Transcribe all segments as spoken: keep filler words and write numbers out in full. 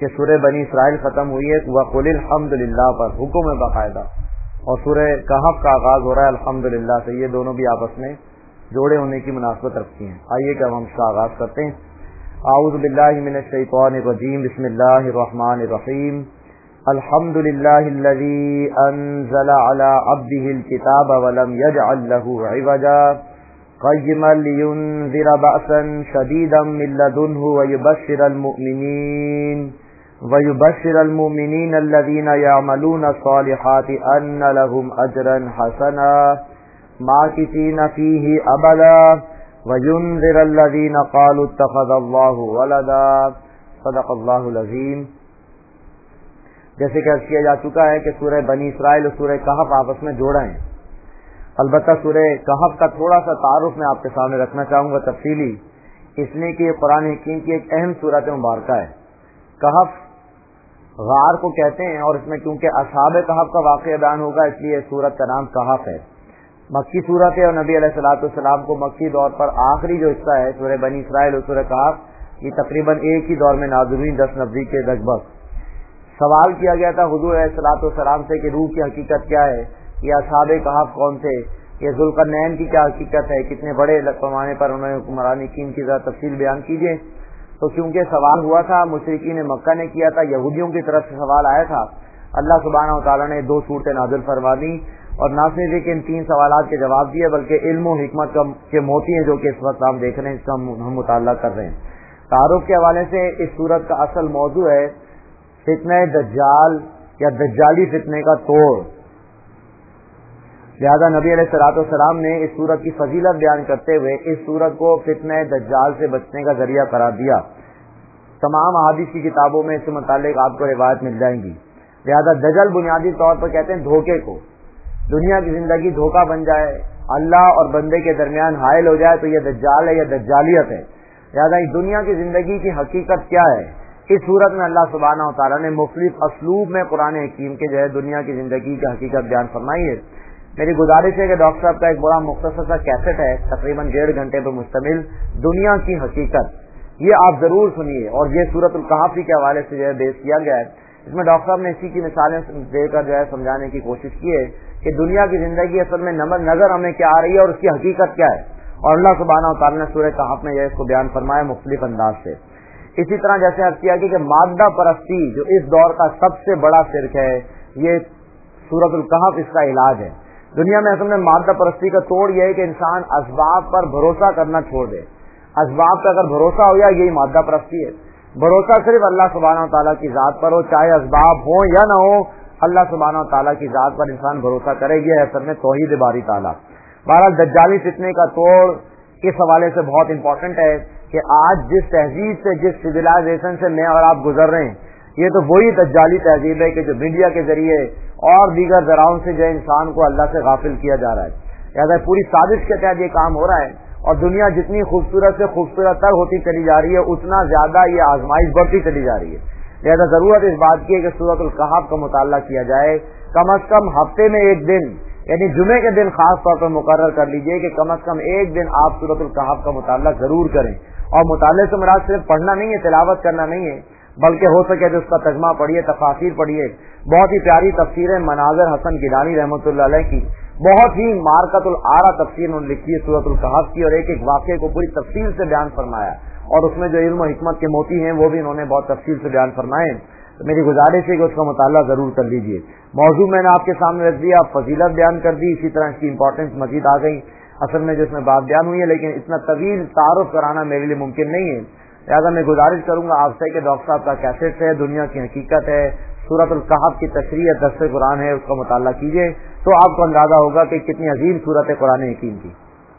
کہ سورہ بنی اسرائیل ختم ہوئی ہے وَقُلِ الْحَمْدُ لِلَّهِ پر حکم ہے باقاعدہ، اور سورہ کہف کا آغاز ہو رہا ہے الحمدللہ سے، یہ دونوں بھی آپس میں جوڑے ہونے کی مناسبت رکھتی ہیں۔ آئیے کہ ہم اس کا آغاز کرتے ہیں۔ اعوذ باللہ من الشیطان الرجیم، بسم اللہ الرحمن الرحیم۔ الحمدللہ الذی انزل علی عبدہ الکتاب ولم یجعل لہ عوجا قیما لینذر بأسا شدیدا من لدنہ ویبشر المؤمنین وَيُبَشِّرَ الْمُؤْمِنِينَ الَّذِينَ يَعْمَلُونَ الصَّالِحَاتِ أَنَّ لَهُمْ أَجْرًا حَسَنًا مَاكِثِينَ فِيهِ أَبَدًا وَيُنذِرَ الَّذِينَ قَالُوا اتَّخَذَ اللَّهُ وَلَدًا صدق اللہ العظیم۔ جیسے کہ عرض کیا جا چکا ہے کہ سورہ بنی اسرائیل اور سورہ کہف آپس میں جوڑا ہیں۔ البتہ سورہ کہف کا تھوڑا سا تعارف میں آپ کے سامنے رکھنا چاہوں گا تفصیلی، اس لیے کہ یہ قرآن حکیم کی ایک اہم سورت مبارکہ ہے۔ کہف غار کو کہتے ہیں، اور اس میں کیونکہ اصحاب کہف کا واقعہ بیان ہوگا اس لیے سورت کا نام کہف ہے۔ مکی سورت ہے اور نبی علیہ الصلوۃ والسلام کو مکی دور پر آخری جو حصہ ہے سورہ بنی اسرائیل اور سورہ کہف، یہ تقریباً ایک ہی دور میں نازل ہوئی، دس نبوی کے لگ بھگ۔ سوال کیا گیا تھا حضور علیہ الصلوۃ والسلام سے کہ روح کی حقیقت کیا ہے، یہ اصحاب کہف کون تھے، یہ ذوالقرنین کی کیا حقیقت ہے، کتنے بڑے پیمانے پر انہوں نے حکمرانی کی، ان کی ذرا تفصیل بیان کیجیے۔ تو کیونکہ سوال ہوا تھا مشرکین مکہ نے کیا تھا، یہودیوں کی طرف سے سوال آیا تھا، اللہ سبحانہ و تعالیٰ نے دو صورتیں نازل فرما دی، اور نہ صرف کہ ان تین سوالات کے جواب دیے بلکہ علم و حکمت کے موتی ہیں جو کہ اس وقت ہم دیکھ رہے ہیں، اس کا ہم مطالعہ کر رہے ہیں۔ تعارف کے حوالے سے اس صورت کا اصل موضوع ہے فتنہ دجال یا دجالی فتنے کا توڑ۔ لہذا نبی علیہ الصلوۃ والسلام نے اس سورت کی فضیلت بیان کرتے ہوئے اس سورت کو فتنہ دجال سے بچنے کا ذریعہ قرار دیا۔ تمام احادیث کی کتابوں میں اس سے متعلق آپ کو روایت مل جائیں گی۔ لہذا دجل بنیادی طور پر کہتے ہیں دھوکے کو، دنیا کی زندگی دھوکہ بن جائے، اللہ اور بندے کے درمیان حائل ہو جائے تو یہ دجال ہے، یہ دجالیت ہے۔ لہذا اس دنیا کی زندگی کی حقیقت کیا ہے، اس صورت میں اللہ سبحانہ و تعالیٰ نے مختلف اسلوب میں قرآن حکیم کے جو ہے دنیا کی زندگی کی حقیقت بیان فرمائی ہے۔ میری گزارش ہے کہ ڈاکٹر صاحب کا ایک بڑا مختصر سا کیسٹ ہے تقریباً ڈیڑھ گھنٹے پر مشتمل، دنیا کی حقیقت، یہ آپ ضرور سنیے، اور یہ سورۃ الکہف کے حوالے سے جو ہے بیس کیا گیا ہے۔ اس میں ڈاکٹر صاحب نے اسی کی مثالیں دے کر جو ہے سمجھانے کی کوشش کی ہے کہ دنیا کی زندگی اصل میں نظر ہمیں کیا آ رہی ہے اور اس کی حقیقت کیا ہے، اور اللہ سبحانہ و تعالیٰ نے سورہ کہف میں جو ہے اس کو بیان فرمایا مختلف انداز سے۔ اسی طرح جیسے عرض کیا کہ مادہ پرستی جو اس دور کا سب سے بڑا شرک ہے، یہ سورۃ الکہف اس کا علاج ہے۔ دنیا میں اصل میں مادہ پرستی کا توڑ یہ ہے کہ انسان اسباب پر بھروسہ کرنا چھوڑ دے۔ اسباب پہ اگر بھروسہ ہو جائے یہی مادہ پرستی ہے۔ بھروسہ صرف اللہ سبحانہ و تعالیٰ کی ذات پر ہو، چاہے اسباب ہوں یا نہ ہو، اللہ سبحانہ و تعالیٰ کی ذات پر انسان بھروسہ کرے، یہ ہے اصل میں توحید باری تعالیٰ۔ بہرحال دجالی فتنے کا توڑ اس حوالے سے بہت امپورٹنٹ ہے کہ آج جس تہذیب سے، جس سویلائزیشن سے میں اور آپ گزر رہے ہیں، یہ تو وہی دجالی تہذیب ہے کہ جو میڈیا کے ذریعے اور دیگر ذرائع سے جو انسان کو اللہ سے غافل کیا جا رہا ہے۔ لہٰذا پوری سازش کے تحت یہ کام ہو رہا ہے، اور دنیا جتنی خوبصورت سے خوبصورت تر ہوتی چلی جا رہی ہے اتنا زیادہ یہ آزمائش بڑھتی چلی جا رہی ہے۔ لہذا ضرورت اس بات کی ہے کہ سورۃ الکہف کا مطالعہ کیا جائے، کم از کم ہفتے میں ایک دن، یعنی جمعے کے دن خاص طور پر مقرر کر لیجئے کہ کم از کم ایک دن آپ سورۃ الکہف کا مطالعہ ضرور کریں۔ اور مطالعے سے مراد صرف پڑھنا نہیں ہے، تلاوت کرنا نہیں ہے، بلکہ ہو سکے تو اس کا ترجمہ پڑھیے، تفاسیر پڑھیے۔ بہت ہی پیاری تفسیر ہے مناظر حسن گیلانی رحمۃ اللہ علیہ کی، بہت ہی مارکت الآرا تفسیر انہوں نے لکھی ہے سورۃ الکہف کی، اور ایک ایک واقعے کو پوری تفصیل سے بیان فرمایا، اور اس میں جو علم و حکمت کے موتی ہیں وہ بھی انہوں نے بہت تفصیل سے بیان فرمائے۔ تو میری گزارش ہے کہ اس کا مطالعہ ضرور کر لیجیے۔ موضوع میں نے آپ کے سامنے رکھ دیا، فضیلت بیان کر دی، اسی طرح اس کی امپورٹنس مزید آ گئی اصل میں جو اس میں بات بیان ہوئی ہے، لیکن اتنا طویل تعارف کرانا میرے لیے ممکن نہیں ہے۔ لہٰذا میں گزارش کروں گا آپ سے کہ ڈاکٹر صاحب کا کیسٹ ہے، دنیا کی حقیقت ہے، سورۃ الکہف کی تشریح درس قرآن ہے، اس کا مطالعہ کیجیے تو آپ کو اندازہ ہوگا کہ کتنی عظیم صورت ہے قرآن حکیم کی۔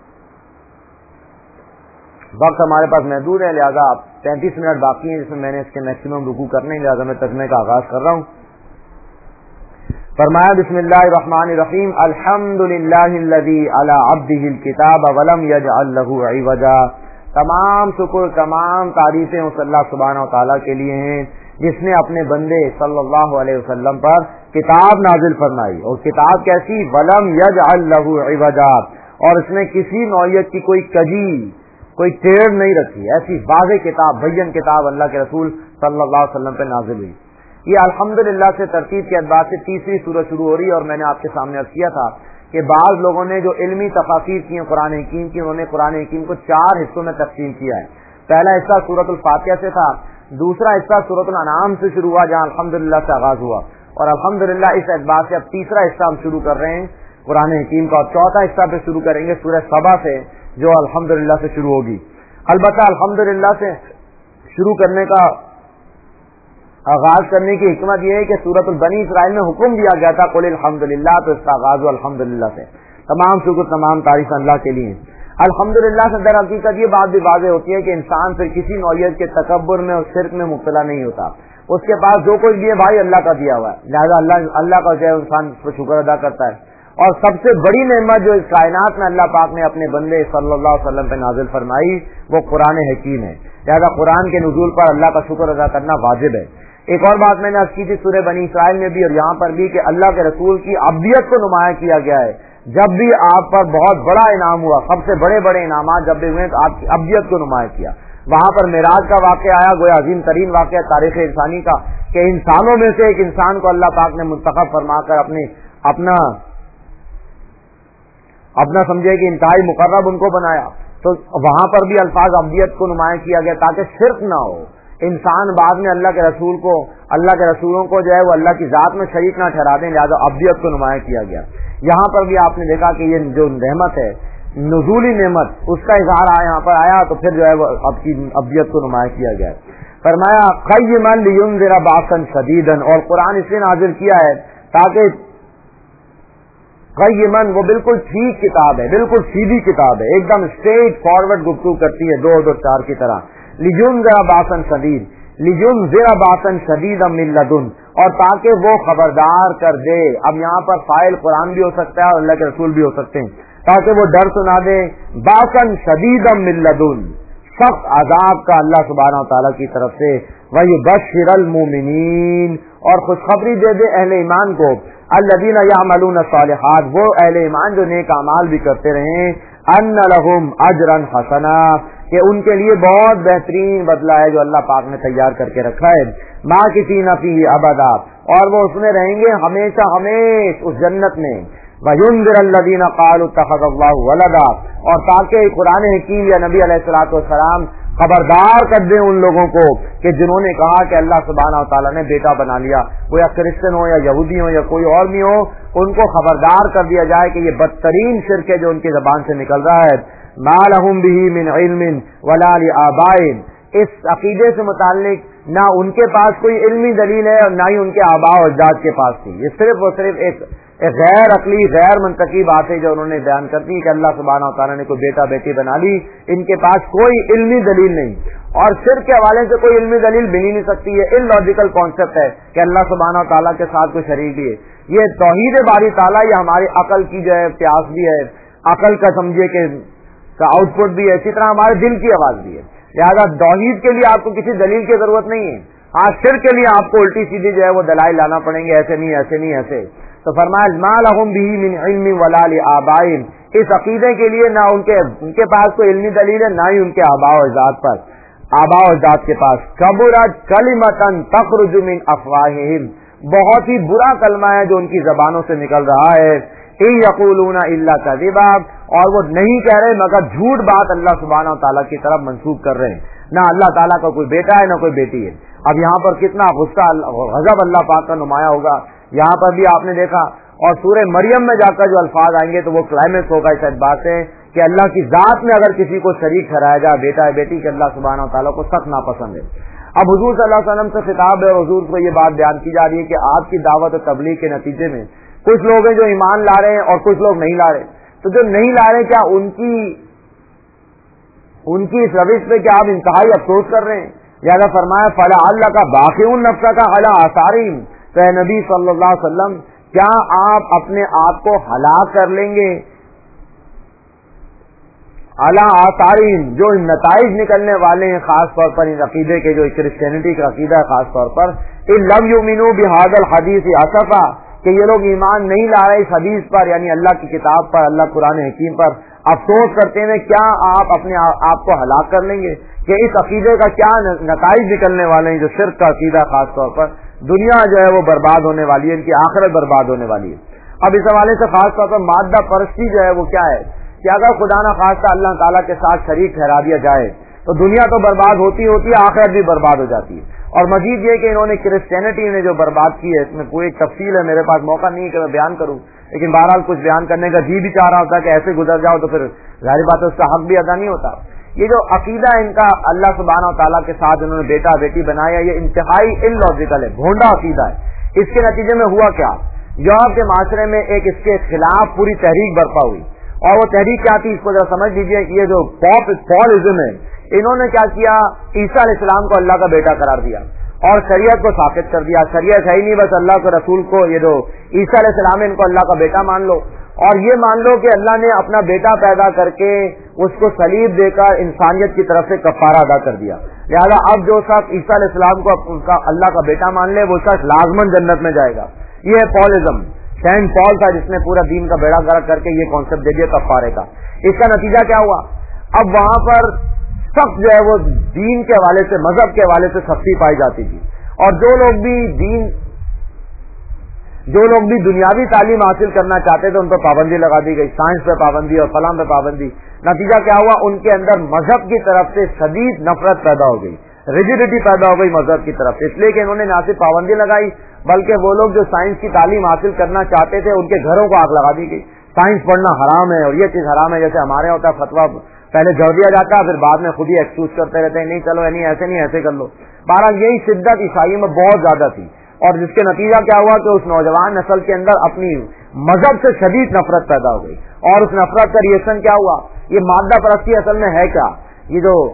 وقت ہمارے پاس محدود ہے، لہٰذا پینتیس منٹ باقی ہیں جس میں میں نے اس کے میکسیمم رکوع کرنے، لہٰذا میں ترجمے کا آغاز کر رہا ہوں۔ فرمایا بسم اللہ الرحمن الرحیم، الحمد للہ الذی علی عبدہ الکتاب ولم یجعل لہ عوجا۔ تمام شکر، تمام تعریفیں اس اللہ سبحانہ و تعالیٰ کے لیے ہیں جس نے اپنے بندے صلی اللہ علیہ وسلم پر کتاب نازل فرمائی، اور کتاب کیسی؟ ولم یجعل لہ عوجا، اور اس نے کسی نوعیت کی کوئی کجی، کوئی ٹیڑھ نہیں رکھی، ایسی واضح کتاب، بین کتاب اللہ کے رسول صلی اللہ علیہ وسلم پہ نازل ہوئی۔ یہ الحمدللہ سے ترتیب کے اعتبار سے تیسری سورت شروع ہو رہی ہے، اور میں نے آپ کے سامنے عرض کیا تھا کہ بعض لوگوں نے جو علمی تفاسیر کی ہیں قرآن حکیم کی، انہوں نے قرآن حکیم کو چار حصوں میں تقسیم کیا ہے۔ پہلا حصہ سورۃ الفاتحہ سے تھا، دوسرا حصہ سورۃ الانعام سے شروع ہوا جہاں الحمدللہ سے آغاز ہوا، اور الحمدللہ اس اعتبار سے اب تیسرا حصہ ہم شروع کر رہے ہیں قرآن حکیم کا، اور چوتھا حصہ پہ شروع کریں گے سورہ سبا سے جو الحمدللہ سے شروع ہوگی۔ البتہ الحمدللہ سے شروع کرنے کا آغاز کرنے کی حکمت یہ ہے کہ سورۃ البنی اسرائیل میں حکم دیا گیا تھا قل الحمدللہ، تو اس کا آغاز الحمدللہ سے۔ تمام شکر تمام تعریف اللہ کے لیے۔ الحمدللہ سے در حقیقت یہ بات بھی واضح ہوتی ہے کہ انسان پھر کسی نوعیت کے تکبر میں اور شرک میں مبتلا نہیں ہوتا، اس کے پاس جو کچھ بھی ہے بھائی اللہ کا دیا ہوا ہے، لہٰذا اللہ اللہ کا جو ہے انسان اس پر شکر ادا کرتا ہے۔ اور سب سے بڑی نعمت جو اس کائنات میں اللہ پاک نے اپنے بندے صلی اللہ علیہ وسلم پہ نازل فرمائی وہ قرآن حکیم ہے، لہٰذا قرآن کے نزول پر اللہ کا شکر ادا کرنا واجب ہے۔ ایک اور بات میں نے عرض کی تھی سورہ بنی اسرائیل میں بھی اور یہاں پر بھی کہ اللہ کے رسول کی عبدیت کو نمایاں کیا گیا ہے۔ جب بھی آپ پر بہت بڑا انعام ہوا، سب سے بڑے بڑے انعامات جب بھی ہوئے تو آپ کی عبدیت کو نمایاں کیا۔ وہاں پر معراج کا واقعہ آیا، گویا عظیم ترین واقعہ تاریخ انسانی کا، کہ انسانوں میں سے ایک انسان کو اللہ پاک نے منتخب فرما کر اپنے اپنا اپنا سمجھے کہ انتہائی مقرب ان کو بنایا، تو وہاں پر بھی الفاظ عبدیت کو نمایاں کیا گیا تاکہ شرک نہ ہو، انسان بعد میں اللہ کے رسول کو اللہ کے رسولوں کو جو ہے وہ اللہ کی ذات میں شریک نہ ٹھہرا دیں، لہٰذا عبدیت کو نمایاں کیا گیا۔ یہاں پر بھی آپ نے دیکھا کہ یہ جو نعمت ہے نزولی نعمت، اس کا اظہار یہاں پر آیا تو پھر جو ہے وہ عبدیت کو نمایاں کیا گیا۔ فرمایا قیما لینذر باسا شدیدا، اور قرآن اس لیے نازل کیا ہے تاکہ قیمن وہ بالکل ٹھیک کتاب ہے، بالکل سیدھی کتاب ہے، ایک دم اسٹریٹ فارورڈ گفتگو کرتی ہے دو دو چار کی طرح۔ لِيُنذِرَ بَأْسًا شَدِيدًا لِيُنذِرَ بَأْسًا شَدِيدًا مِن لَدُنْ، اور تاکہ وہ خبردار کر دے۔ اب یہاں پر فاعل قرآن بھی ہو سکتا ہے اور اللہ کے رسول بھی ہو سکتے ہیں، تاکہ وہ ڈر سنا دے۔ بَأْسًا شَدِيدًا مِن لَدُنْ، سخت عذاب کا اللہ سبحانہ و تعالیٰ کی طرف سے۔ وَيُبَشِّرَ الْمُؤْمِنِينَ، اور خوشخبری دے دے اہل ایمان کو۔ الذین یعملون الصالحات، وہ اہل ایمان جو نیک اعمال بھی کرتے رہیں۔ ان لہم اجرا حسنا، کہ ان کے لیے بہت بہترین بدلہ ہے جو اللہ پاک نے تیار کر کے رکھا ہے۔ ماکثین فیہ ابدا، اور وہ اس میں رہیں گے ہمیشہ ہمیشہ اس جنت میں۔ وَيُنذِرَ الَّذِينَ قَالُوا اتَّخَذَ اللَّهُ وَلَدًا، اور تاکہ قرآن حکیم یا نبی علیہ الصلوۃ والسلام خبردار کر دیں ان لوگوں کو کہ جنہوں نے کہا کہ اللہ سبحانہ و تعالیٰ نے بیٹا بنا لیا، وہ یا کرسچن ہو یا یہودی ہو یا کوئی اور بھی ہو، ان کو خبردار کر دیا جائے کہ یہ بدترین شرک ہے جو ان کی زبان سے نکل رہا ہے۔ مَا لَهُم بِهِ مِنْ عِلْمٍ وَلَا لِآبَائِهِمْ، اس عقیدے سے متعلق نہ ان کے پاس کوئی علمی دلیل ہے اور نہ ہی ان کے آباء و اجداد کے پاس تھی۔ یہ صرف اور صرف ایک ایک غیر عقلی غیر منطقی بات ہے جو انہوں نے بیان کر دی کہ اللہ سبحانہ و تعالیٰ نے کوئی بیٹا بیٹی بنا لی، ان کے پاس کوئی علمی دلیل نہیں، اور شرک کے حوالے سے کوئی علمی دلیل مل ہی نہیں سکتی۔ یہ ان لاجیکل کانسیپٹ ہے کہ اللہ سبحانہ و تعالیٰ کے ساتھ کوئی شریک بھی ہے۔ یہ توحید باری تعالیٰ یہ ہماری عقل کی جو ہے پیاس بھی ہے، عقل کا سمجھے کہ کا آؤٹ پٹ بھی ہے، اسی طرح ہمارے دل کی آواز بھی ہے۔ لہٰذا توحید کے لیے آپ کو کسی دلیل کی ضرورت نہیں ہے، ہاں شرک کے لیے آپ کو الٹی سیدھی جو ہے وہ دلائل لانا پڑیں گے، ایسے نہیں ایسے نہیں ایسے۔ تو فرمایا مَا لَهُم بِهِ مِنْ عِلْمٍ وَلَا لِآبَائِهِمْ، اس عقیدے کے لیے نہ ان کے ان کے پاس کوئی علمی دلیل ہے، نہ ہی ان کے آباء و اجداد پر آباء و اجداد کے پاس۔ کبرت کلمۃ تخرج من افواہہم، بہت ہی برا کلمہ ہے جو ان کی زبانوں سے نکل رہا ہے۔ ان یقولون الا کذبا، اور وہ نہیں کہہ رہے مگر جھوٹ بات اللہ سبحانہ و تعالیٰ کی طرف منسوب کر رہے ہیں۔ نہ اللہ تعالیٰ کا کوئی بیٹا ہے نہ کوئی بیٹی ہے۔ اب یہاں پر کتنا غصہ غضب اللہ پاک کا نمایاں ہوگا، یہاں پر بھی آپ نے دیکھا، اور سورہ مریم میں جا کر جو الفاظ آئیں گے تو وہ کلائمیکس ہوگا اس اعتبار سے کہ اللہ کی ذات میں اگر کسی کو شریک ٹھہرایا جائے بیٹا ہے بیٹی، کہ اللہ سبحانہ و تعالیٰ کو سخت ناپسند ہے۔ اب حضور صلی اللہ علیہ وسلم سے خطاب ہے اور حضور کو یہ بات بیان کی جا رہی ہے کہ آپ کی دعوت و تبلیغ کے نتیجے میں کچھ لوگ ہیں جو ایمان لا رہے ہیں اور کچھ لوگ نہیں لا رہے، تو جو نہیں لا رہے کیا ان کی ان کی اس روش پہ کیا آپ انتہائی افسوس کر رہے ہیں؟ لہٰذا فرمایا فَلَعَلَّكَ بَاخِعٌ نَفْسَكَ عَلَىٰ آثَارِهِمْ، تو اے نبی صلی اللہ علیہ وسلم کیا آپ اپنے آپ کو ہلاک کر لیں گے عَلَىٰ آثَارِهِمْ، جو نتائج نکلنے والے ہیں خاص طور پر ان عقیدے کے جو کرسچینٹی کا عقیدہ ہے خاص طور پر، إِن لَمْ يُؤْمِنُوا بِهَذَا الْحَدِيثِ أَسَفًا، کہ یہ لوگ ایمان نہیں لا رہے اس حدیث پر، یعنی اللہ کی کتاب پر، اللہ قرآن حکیم پر، افسوس کرتے ہیں کیا آپ اپنے آپ کو ہلاک کر لیں گے کہ اس عقیدے کا کیا نتائج نکلنے والے ہیں جو شرک کا عقیدہ خاص طور پر دنیا جو ہے وہ برباد ہونے والی ہے، ان کی آخرت برباد ہونے والی ہے۔ اب اس حوالے سے خاص طور پر مادہ پرستی جو ہے وہ کیا ہے کہ اگر خدا نہ خواستہ اللہ تعالیٰ کے ساتھ شریک ٹھہرا دیا جائے تو دنیا تو برباد ہوتی ہوتی ہے، آخرت بھی برباد ہو جاتی ہے۔ اور مزید یہ کہ انہوں نے کرسچینٹی نے جو برباد کی ہے، اس میں کوئی تفصیل ہے، میرے پاس موقع نہیں ہے کہ میں بیان کروں، لیکن بہرحال کچھ بیان کرنے کا جی بھی چاہ رہا ہوتا کہ ایسے گزر جاؤ تو پھر ظاہر بات ہے اس کا حق بھی ادا نہیں ہوتا۔ یہ جو عقیدہ ان کا اللہ سبحانہ و تعالیٰ کے ساتھ انہوں نے بیٹا بیٹی بنایا، یہ انتہائی ان لاجیکل ہے، بھونڈا عقیدہ ہے۔ اس کے نتیجے میں ہوا کیا، یورپ کے معاشرے میں ایک اس کے خلاف پوری تحریک برپا ہوئی، اور وہ تحریک کیا تھی اس کو ذرا سمجھ لیجیے کہ یہ جو پاپ پالزم ہے، انہوں نے کیا کیا، عیسیٰ علیہ السلام کو اللہ کا بیٹا قرار دیا اور شریعت کو ثابت کر دیا، شریعت ہے ہی نہیں، بس اللہ کے رسول کو، یہ جو عیسیٰ علیہ السلام ہے ان کو اللہ کا بیٹا مان لو، اور یہ مان لو کہ اللہ نے اپنا بیٹا پیدا کر کے اس کو صلیب دے کر انسانیت کی طرف سے کفارہ ادا کر دیا، لہذا اب جو شخص عیسیٰ علیہ السلام کو ان کا اللہ کا بیٹا مان لے وہ شخص لازمن جنت میں جائے گا۔ یہ ہے پالزم، سینٹ پال تھا جس نے پورا دین کا بیڑا گرک کر کے یہ کانسیپٹ دے دیا کفارے کا۔ اس کا نتیجہ کیا ہوا، اب وہاں پر سخت جو ہے وہ دین کے حوالے سے، مذہب کے حوالے سے سختی پائی جاتی تھی، اور جو لوگ بھی دین جو لوگ بھی دنیاوی تعلیم حاصل کرنا چاہتے تھے ان پر پابندی لگا دی گئی، سائنس پہ پابندی اور فلاں پہ پابندی۔ نتیجہ کیا ہوا، ان کے اندر مذہب کی طرف سے شدید نفرت پیدا ہو گئی، ریجیڈیٹی پیدا ہو گئی مذہب کی طرف سے، اس لیے کہ انہوں نے نہ صرف پابندی لگائی بلکہ وہ لوگ جو سائنس کی تعلیم حاصل کرنا چاہتے تھے ان کے گھروں کو آگ لگا دی گئی، سائنس پڑھنا حرام ہے اور یہ چیز حرام ہے، جیسے ہمارے ہوتا ہے فتویٰ پہلے جوڑ دیا جاتا ہے، پھر بعد میں خود ہی ایکسکیوز کرتے رہتے ہیں، نہیں چلو نہیں ایسے نہیں ایسے کر لو۔ بہرحال یہی شدت عیسائیوں میں بہت زیادہ تھی، اور جس کے نتیجہ کیا ہوا کہ اس نوجوان نسل کے اندر اپنی مذہب سے شدید نفرت پیدا ہو گئی، اور اس نفرت کا ریئیکشن کیا ہوا، یہ مادہ پرستی اصل میں ہے کیا، یہ جو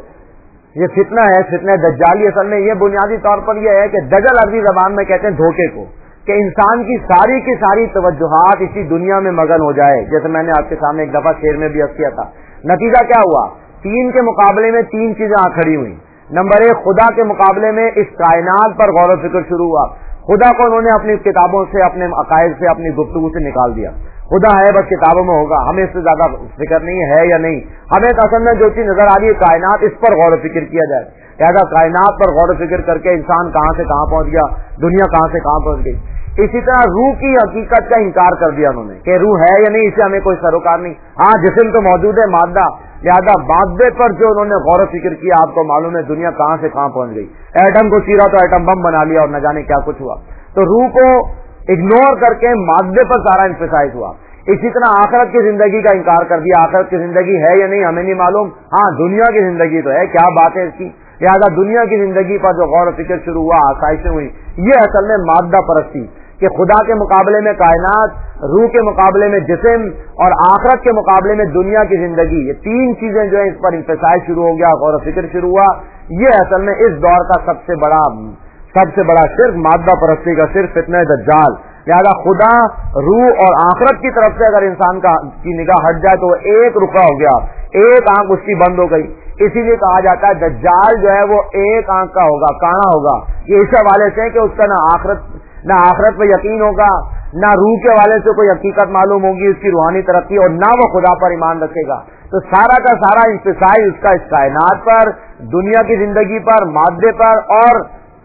یہ فتنہ ہے، فتنہ دجالی، اصل میں یہ بنیادی طور پر یہ ہے کہ دجل عربی زبان میں کہتے ہیں دھوکے کو، کہ انسان کی ساری کی ساری توجہات اسی دنیا میں مگن ہو جائے، جیسے میں نے آپ کے سامنے ایک دفعہ شعر میں بھی عرض کیا تھا۔ نتیجہ کیا ہوا، تین کے مقابلے میں تین چیزیں آ کھڑی ہوئی۔ نمبر ایک، خدا کے مقابلے میں اس کائنات پر غور و فکر شروع ہوا، خدا کو انہوں نے اپنی کتابوں سے، اپنے عقائد سے، اپنی گفتگو سے نکال دیا، خدا ہے بس کتابوں میں ہوگا، ہمیں اس سے زیادہ فکر نہیں ہے یا نہیں، ہمیں تو اصل میں جو چیز نظر آ رہی ہے کائنات، اس پر غور و فکر کیا جائے، لہٰذا کائنات پر غور و فکر کر کے انسان کہاں سے کہاں پہنچ گیا، دنیا کہاں سے کہاں پہنچ گئی۔ اسی طرح روح کی حقیقت کا انکار کر دیا انہوں نے کہ روح ہے یا نہیں، اسے ہمیں کوئی سروکار نہیں، ہاں جسم تو موجود ہے مادہ، لہذا مادے پر جو انہوں نے غور و فکر کیا، آپ کو معلوم ہے دنیا کہاں سے کہاں پہنچ گئی، ایٹم کو چیرا تو ایٹم بم بنا لیا اور نہ جانے کیا کچھ ہوا، تو روح کو اگنور کر کے مادے پر سارا امفسائز ہوا۔ اسی طرح آخرت کی زندگی کا انکار کر دیا، آخرت کی زندگی ہے یا نہیں ہمیں نہیں معلوم، ہاں دنیا کی زندگی تو ہے، کیا بات ہے اس کی، لہذا دنیا کی زندگی پر جو غور و فکر شروع ہوا، آسائشیں ہوئی، یہ اصل میں مادہ پرستی کہ خدا کے مقابلے میں کائنات، روح کے مقابلے میں جسم اور آخرت کے مقابلے میں دنیا کی زندگی، یہ تین چیزیں جو ہیں اس پر امفسائز شروع ہو گیا، غور و فکر شروع ہوا۔ یہ اصل میں اس دور کا سب سے بڑا سب سے بڑا شرک مادہ پرستی کا شرک، فتنہ دجال۔ لہذا خدا، روح اور آخرت کی طرف سے اگر انسان کا کی نگاہ ہٹ جائے تو وہ ایک رکا ہو گیا، ایک آنکھ اس کی بند ہو گئی، اسی لیے کہا جاتا ہے دجال جو ہے وہ ایک آنکھ کا ہوگا، کانا ہوگا۔ یہ اس حوالے سے کہ اس کا نہ آخرت نہ آخرت پہ یقین ہوگا، نہ روح کے حوالے سے کوئی حقیقت معلوم ہوگی اس کی روحانی ترقی، اور نہ وہ خدا پر ایمان رکھے گا، تو سارا کا سارا انفسائز اس کا اس کائنات پر، دنیا کی زندگی پر، مادے پر اور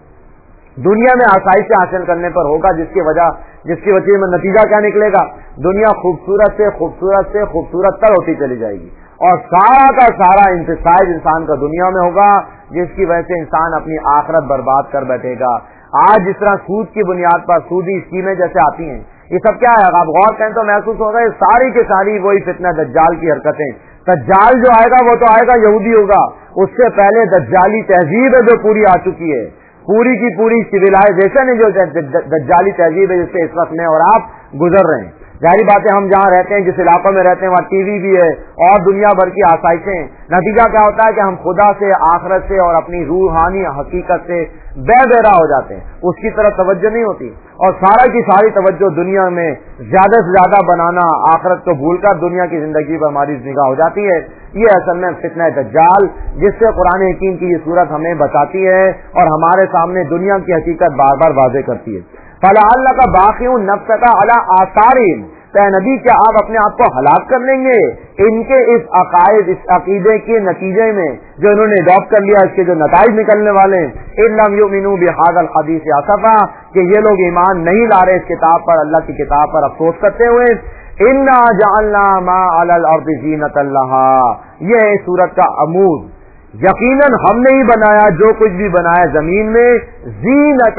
دنیا میں آسائش حاصل کرنے پر ہوگا، جس کی وجہ جس کی وجہ میں نتیجہ کیا نکلے گا، دنیا خوبصورت سے خوبصورت سے خوبصورت تر ہوتی چلی جائے گی، اور سارا کا سارا انفسائز انسان کا دنیا میں ہوگا، جس کی وجہ سے انسان اپنی آخرت برباد کر بیٹھے گا۔ آج جس طرح سود کی بنیاد پر سودی اسکیمیں جیسے آتی ہیں، یہ سب کیا ہے، آپ غور کریں تو محسوس ہوگا یہ ساری کی ساری وہی فتنہ دجال کی حرکتیں۔ دجال جو آئے گا وہ تو آئے گا یہودی ہوگا، اس سے پہلے دجالی تہذیب ہے جو پوری آ چکی ہے، پوری کی پوری سویلائزیشن ہے جو دجالی تہذیب ہے جس سے اس وقت میں اور آپ گزر رہے ہیں۔ ظاہری بات ہے ہم جہاں رہتے ہیں، جس علاقوں میں رہتے ہیں وہاں ٹی وی بھی ہے اور دنیا بھر کی آسائشیں، نتیجہ کیا ہوتا ہے کہ ہم خدا سے، آخرت سے اور اپنی روحانی حقیقت سے بے بہرا ہو جاتے ہیں، اس کی طرف توجہ نہیں ہوتی، اور سارا کی ساری توجہ دنیا میں زیادہ سے زیادہ بنانا، آخرت کو بھول کر دنیا کی زندگی پر ہماری نگاہ ہو جاتی ہے۔ یہ اصل میں فتنہ دجال جس سے قرآن حکیم کی یہ صورت ہمیں بتاتی ہے اور ہمارے سامنے دنیا کی حقیقت بار بار واضح کرتی ہے۔ فَلَعَلَّكَ بَاخِعٌ نَفْسَكَ عَلَىٰ آثَارِهِمْ، اے نبی کیا آپ اپنے آپ کو ہلاک کر لیں گے ان کے اس عقائد اس عقیدے کے نتیجے میں جو انہوں نے اڈاپٹ کر لیا، اس کے جو نتائج نکلنے والے ہیں، ان لم یؤمنوا بہذا الحدیث اسفا، کہ یہ لوگ ایمان نہیں لا رہے اس کتاب پر، اللہ کی کتاب پر افسوس کرتے ہوئے، انا جعلنا ما علی الارض زینۃ لها، یہ ہے سورت کا عمود، یقیناً ہم نے ہی بنایا جو کچھ بھی بنایا زمین میں، زینۃ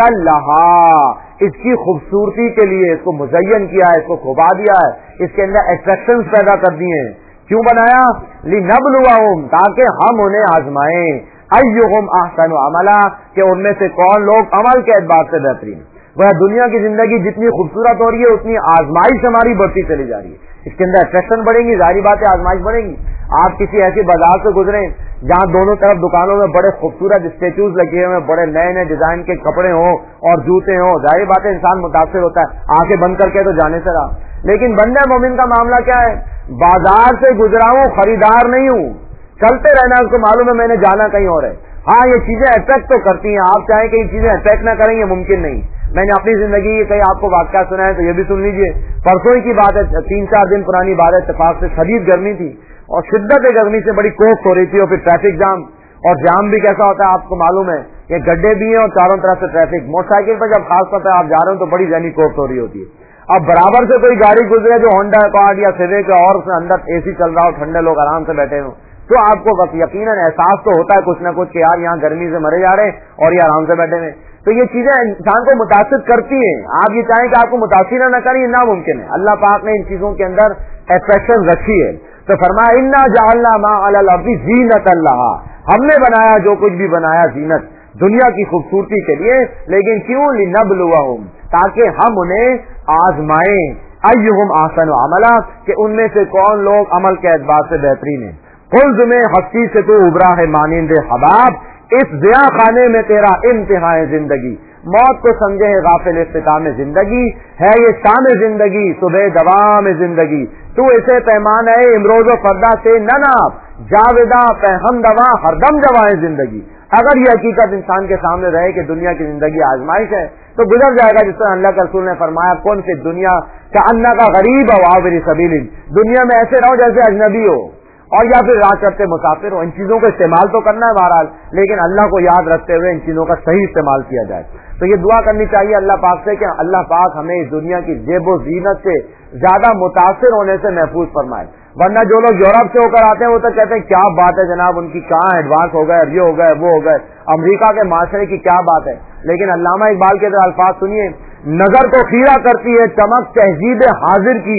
لها، اس کی خوبصورتی کے لیے، اس کو مزین کیا ہے، اس کو کھبا دیا ہے، اس کے اندر اٹریکشنز پیدا کر دیے ہیں۔ کیوں بنایا؟ لنبلوہم، تاکہ ہم انہیں آزمائیں، ایہم احسن عملا، کہ ان میں سے کون لوگ عمل کے اعتبار سے بہترین۔ وہ دنیا کی زندگی جتنی خوبصورت ہو رہی ہے اتنی آزمائش ہماری بڑھتی چلی جا رہی ہے، اس کے اندر اٹریکشن بڑھیں گی، ظاہری بات ہے آزمائش بڑھیں گی۔ آپ کسی ایسی بازار سے گزریں جہاں دونوں طرف دکانوں میں بڑے خوبصورت اسٹیچوز لگے ہوئے ہیں، بڑے نئے نئے ڈیزائن کے کپڑے ہوں اور جوتے ہوں، ظاہری بات ہے انسان متاثر ہوتا ہے، آنکھیں بند کر کے تو جانے سے رہا۔ لیکن بندہ مومن کا معاملہ کیا ہے؟ بازار سے گزرا ہوں، خریدار نہیں ہوں، چلتے رہنا، اس کو معلوم ہے میں نے جانا کہیں اور ہے۔ ہاں یہ چیزیں اٹریکٹ تو کرتی ہیں، آپ چاہیں کہ یہ چیزیں اٹریکٹ نہ کریں یہ ممکن نہیں۔ میں نے اپنی زندگی کے کئی آپ کو واقعہ سنا ہے تو یہ بھی سن لیجئے۔ پرسوں ہی کی بات ہے، تین چار دن پرانی بات ہے، اتفاق سے شدید گرمی تھی اور شدت گرمی سے بڑی کوفت ہو رہی تھی، اور پھر ٹریفک جام، اور جام بھی کیسا ہوتا ہے آپ کو معلوم ہے، یہ گڈھے بھی ہیں اور چاروں طرف سے ٹریفک، موٹر سائیکل پر جب خاص طور پہ آپ جا رہے ہو تو بڑی ذہنی کوفت ہو رہی ہوتی ہے۔ اب برابر سے کوئی گاڑی گزرے جو ہونڈا اکارڈ یا سیوک ہے اور اس میں اندر اے سی چل رہا ہو، ٹھنڈے لوگ آرام سے بیٹھے ہوں، تو آپ کو بس یقیناً احساس تو ہوتا ہے کچھ نہ کچھ کہ یار یہاں گرمی سے مرے جا رہے ہیں اور یہ آرام سے بیٹھے ہوئے۔ تو یہ چیزیں انسان کو متاثر کرتی ہیں، آپ یہ چاہیں کہ آپ کو متاثر نہ کریں یہ ناممکن ہے، اللہ پاک نے ان چیزوں کے اندر اٹریکشن رکھی ہے۔ تو فرمایا انا جعلنا ما علی الارض زینۃ لها، ہم نے بنایا جو کچھ بھی بنایا زینت دنیا کی خوبصورتی کے لیے، لیکن کیوں؟ لنبلوہم، تاکہ ہم انہیں آزمائیں، ایہم احسن عملا، کہ ان میں سے کون لوگ عمل کے اعتبار سے بہترین ہیں۔ خلد میں ہستی سے تو ابرا ہے مانند حباب، اس ضیاء خانے میں تیرا امتحان زندگی، موت کو سمجھے ہے غافل اختتام زندگی، ہے یہ شام زندگی صبح دوام زندگی، تو اسے پیمانہ امروز و فردا سے نہ ناپ، جاویدہ پہم دوا ہر دم جوائے زندگی۔ اگر یہ حقیقت انسان کے سامنے رہے کہ دنیا کی زندگی آزمائش ہے تو گزر جائے گا، جس طرح اللہ کے رسول نے فرمایا کون سی دنیا کا اللہ کا غریب اور عابر سبیل، دنیا میں ایسے رہو جیسے اجنبی ہو اور یا پھر راہ چلتے مسافر ہو۔ ان چیزوں کو استعمال تو کرنا ہے بہرحال، لیکن اللہ کو یاد رکھتے ہوئے ان چیزوں کا صحیح استعمال کیا جائے۔ تو یہ دعا کرنی چاہیے اللہ پاک سے کہ اللہ پاک ہمیں اس دنیا کی زیب و زینت سے زیادہ متاثر ہونے سے محفوظ فرمائے، ورنہ جو لوگ یورپ سے ہو کر آتے ہیں وہ تو کہتے ہیں کیا بات ہے جناب، ان کی کہاں ایڈوانس ہو گئے، یہ ہو گئے وہ ہو گئے، امریکہ کے معاشرے کی کیا بات ہے۔ لیکن علامہ اقبال کے الفاظ سنیے، نظر کو خیرہ کرتی ہے چمک تہذیب حاضر کی،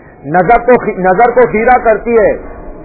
نظر کو نظر کو خیرہ کرتی ہے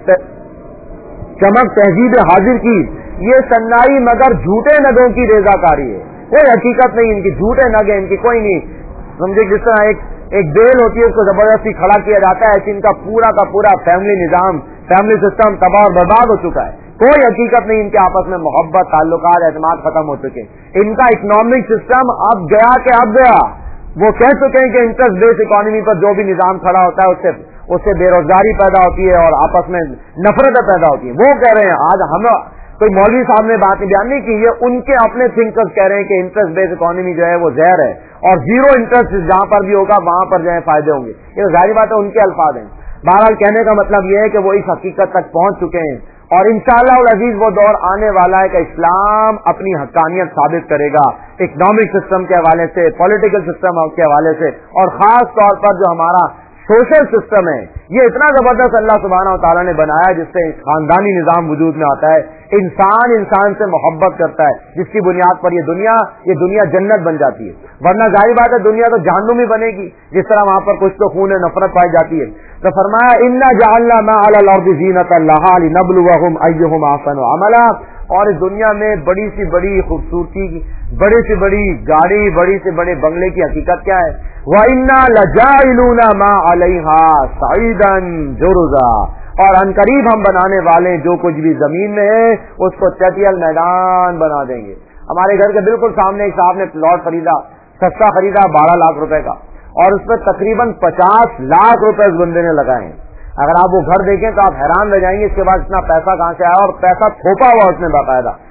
چمک تہذیب حاضر کی، یہ سنائی مگر جھوٹے نگوں کی ریزہ کاری ہے، کوئی حقیقت نہیں ان کی، جھوٹے نگ ہیں ان کی، کوئی نہیں سمجھے۔ جس طرح ایک ایک بیل ہوتی ہے اس کو زبردستی کھڑا کیا جاتا ہے، ایسے ان کا پورا کا پورا فیملی نظام، فیملی سسٹم تباہ اور برباد ہو چکا ہے، کوئی حقیقت نہیں ان کے آپس میں محبت تعلقات اعتماد ختم ہو چکے، ان کا اکنامک سسٹم اب گیا کہ اب گیا۔ وہ کہہ چکے ہیں کہ انٹرسٹ بیس اکانومی پر جو بھی نظام کھڑا ہوتا ہے اس سے اس سے بے روزگاری پیدا ہوتی ہے اور آپس میں نفرتیں پیدا ہوتی ہیں۔ وہ کہہ رہے ہیں آج ہم کوئی مولوی صاحب نے بات نہیں بیان نہیں کی، یہ ان کے اپنے تھنکرز کہہ رہے ہیں کہ انٹرسٹ بیس اکانومی جو ہے وہ زہر ہے اور زیرو انٹرسٹ جہاں پر بھی ہوگا وہاں پر جو ہے فائدے ہوں گے۔ یہ ظاہری بات ہے ان کے الفاظ ہیں، بہرحال کہنے کا مطلب یہ ہے کہ وہ اس حقیقت تک پہنچ چکے ہیں اور انشاءاللہ العزیز وہ دور آنے والا ہے کہ اسلام اپنی حقانیت ثابت کرے گا اکنامک سسٹم کے حوالے سے، پولیٹیکل سسٹم کے حوالے سے، اور خاص طور پر جو ہمارا سوشل سسٹم ہے یہ اتنا زبردست اللہ سبحانہ و تعالیٰ نے بنایا جس سے خاندانی نظام وجود میں آتا ہے، انسان انسان سے محبت کرتا ہے، جس کی بنیاد پر یہ دنیا یہ دنیا جنت بن جاتی ہے، ورنہ ظاہر بات ہے دنیا تو جہنم ہی بنے گی جس طرح وہاں پر کچھ تو خون نفرت پائی جاتی ہے۔ تو فرمایا انا جعلنا ما علی الارض زینۃ لها لنبلوہم ایہم احسن عملا، اور اس دنیا میں بڑی سی بڑی خوبصورتی کی، بڑی سی بڑی گاڑی، بڑی سے بڑے بنگلے کی حقیقت کیا ہے؟ وَإِنَّا لَجَاعِلُونَ مَا عَلَيْهَا صَعِيدًا جُرُزًا، اور ان قریب ہم بنانے والے جو کچھ بھی زمین میں ہے اس کو چٹیل میدان بنا دیں گے۔ ہمارے گھر کے بالکل سامنے ایک صاحب نے پلاٹ خریدا، سستا خریدا بارہ لاکھ روپے کا، اور اس پہ تقریباً پچاس لاکھ روپے اس بندے نے لگائے ہیں۔ اگر آپ وہ گھر دیکھیں تو آپ حیران رہ جائیں گے اس کے بعد اتنا پیسہ کہاں سے آیا، اور پیسہ تھوپا ہوا اس نے باقاعدہ،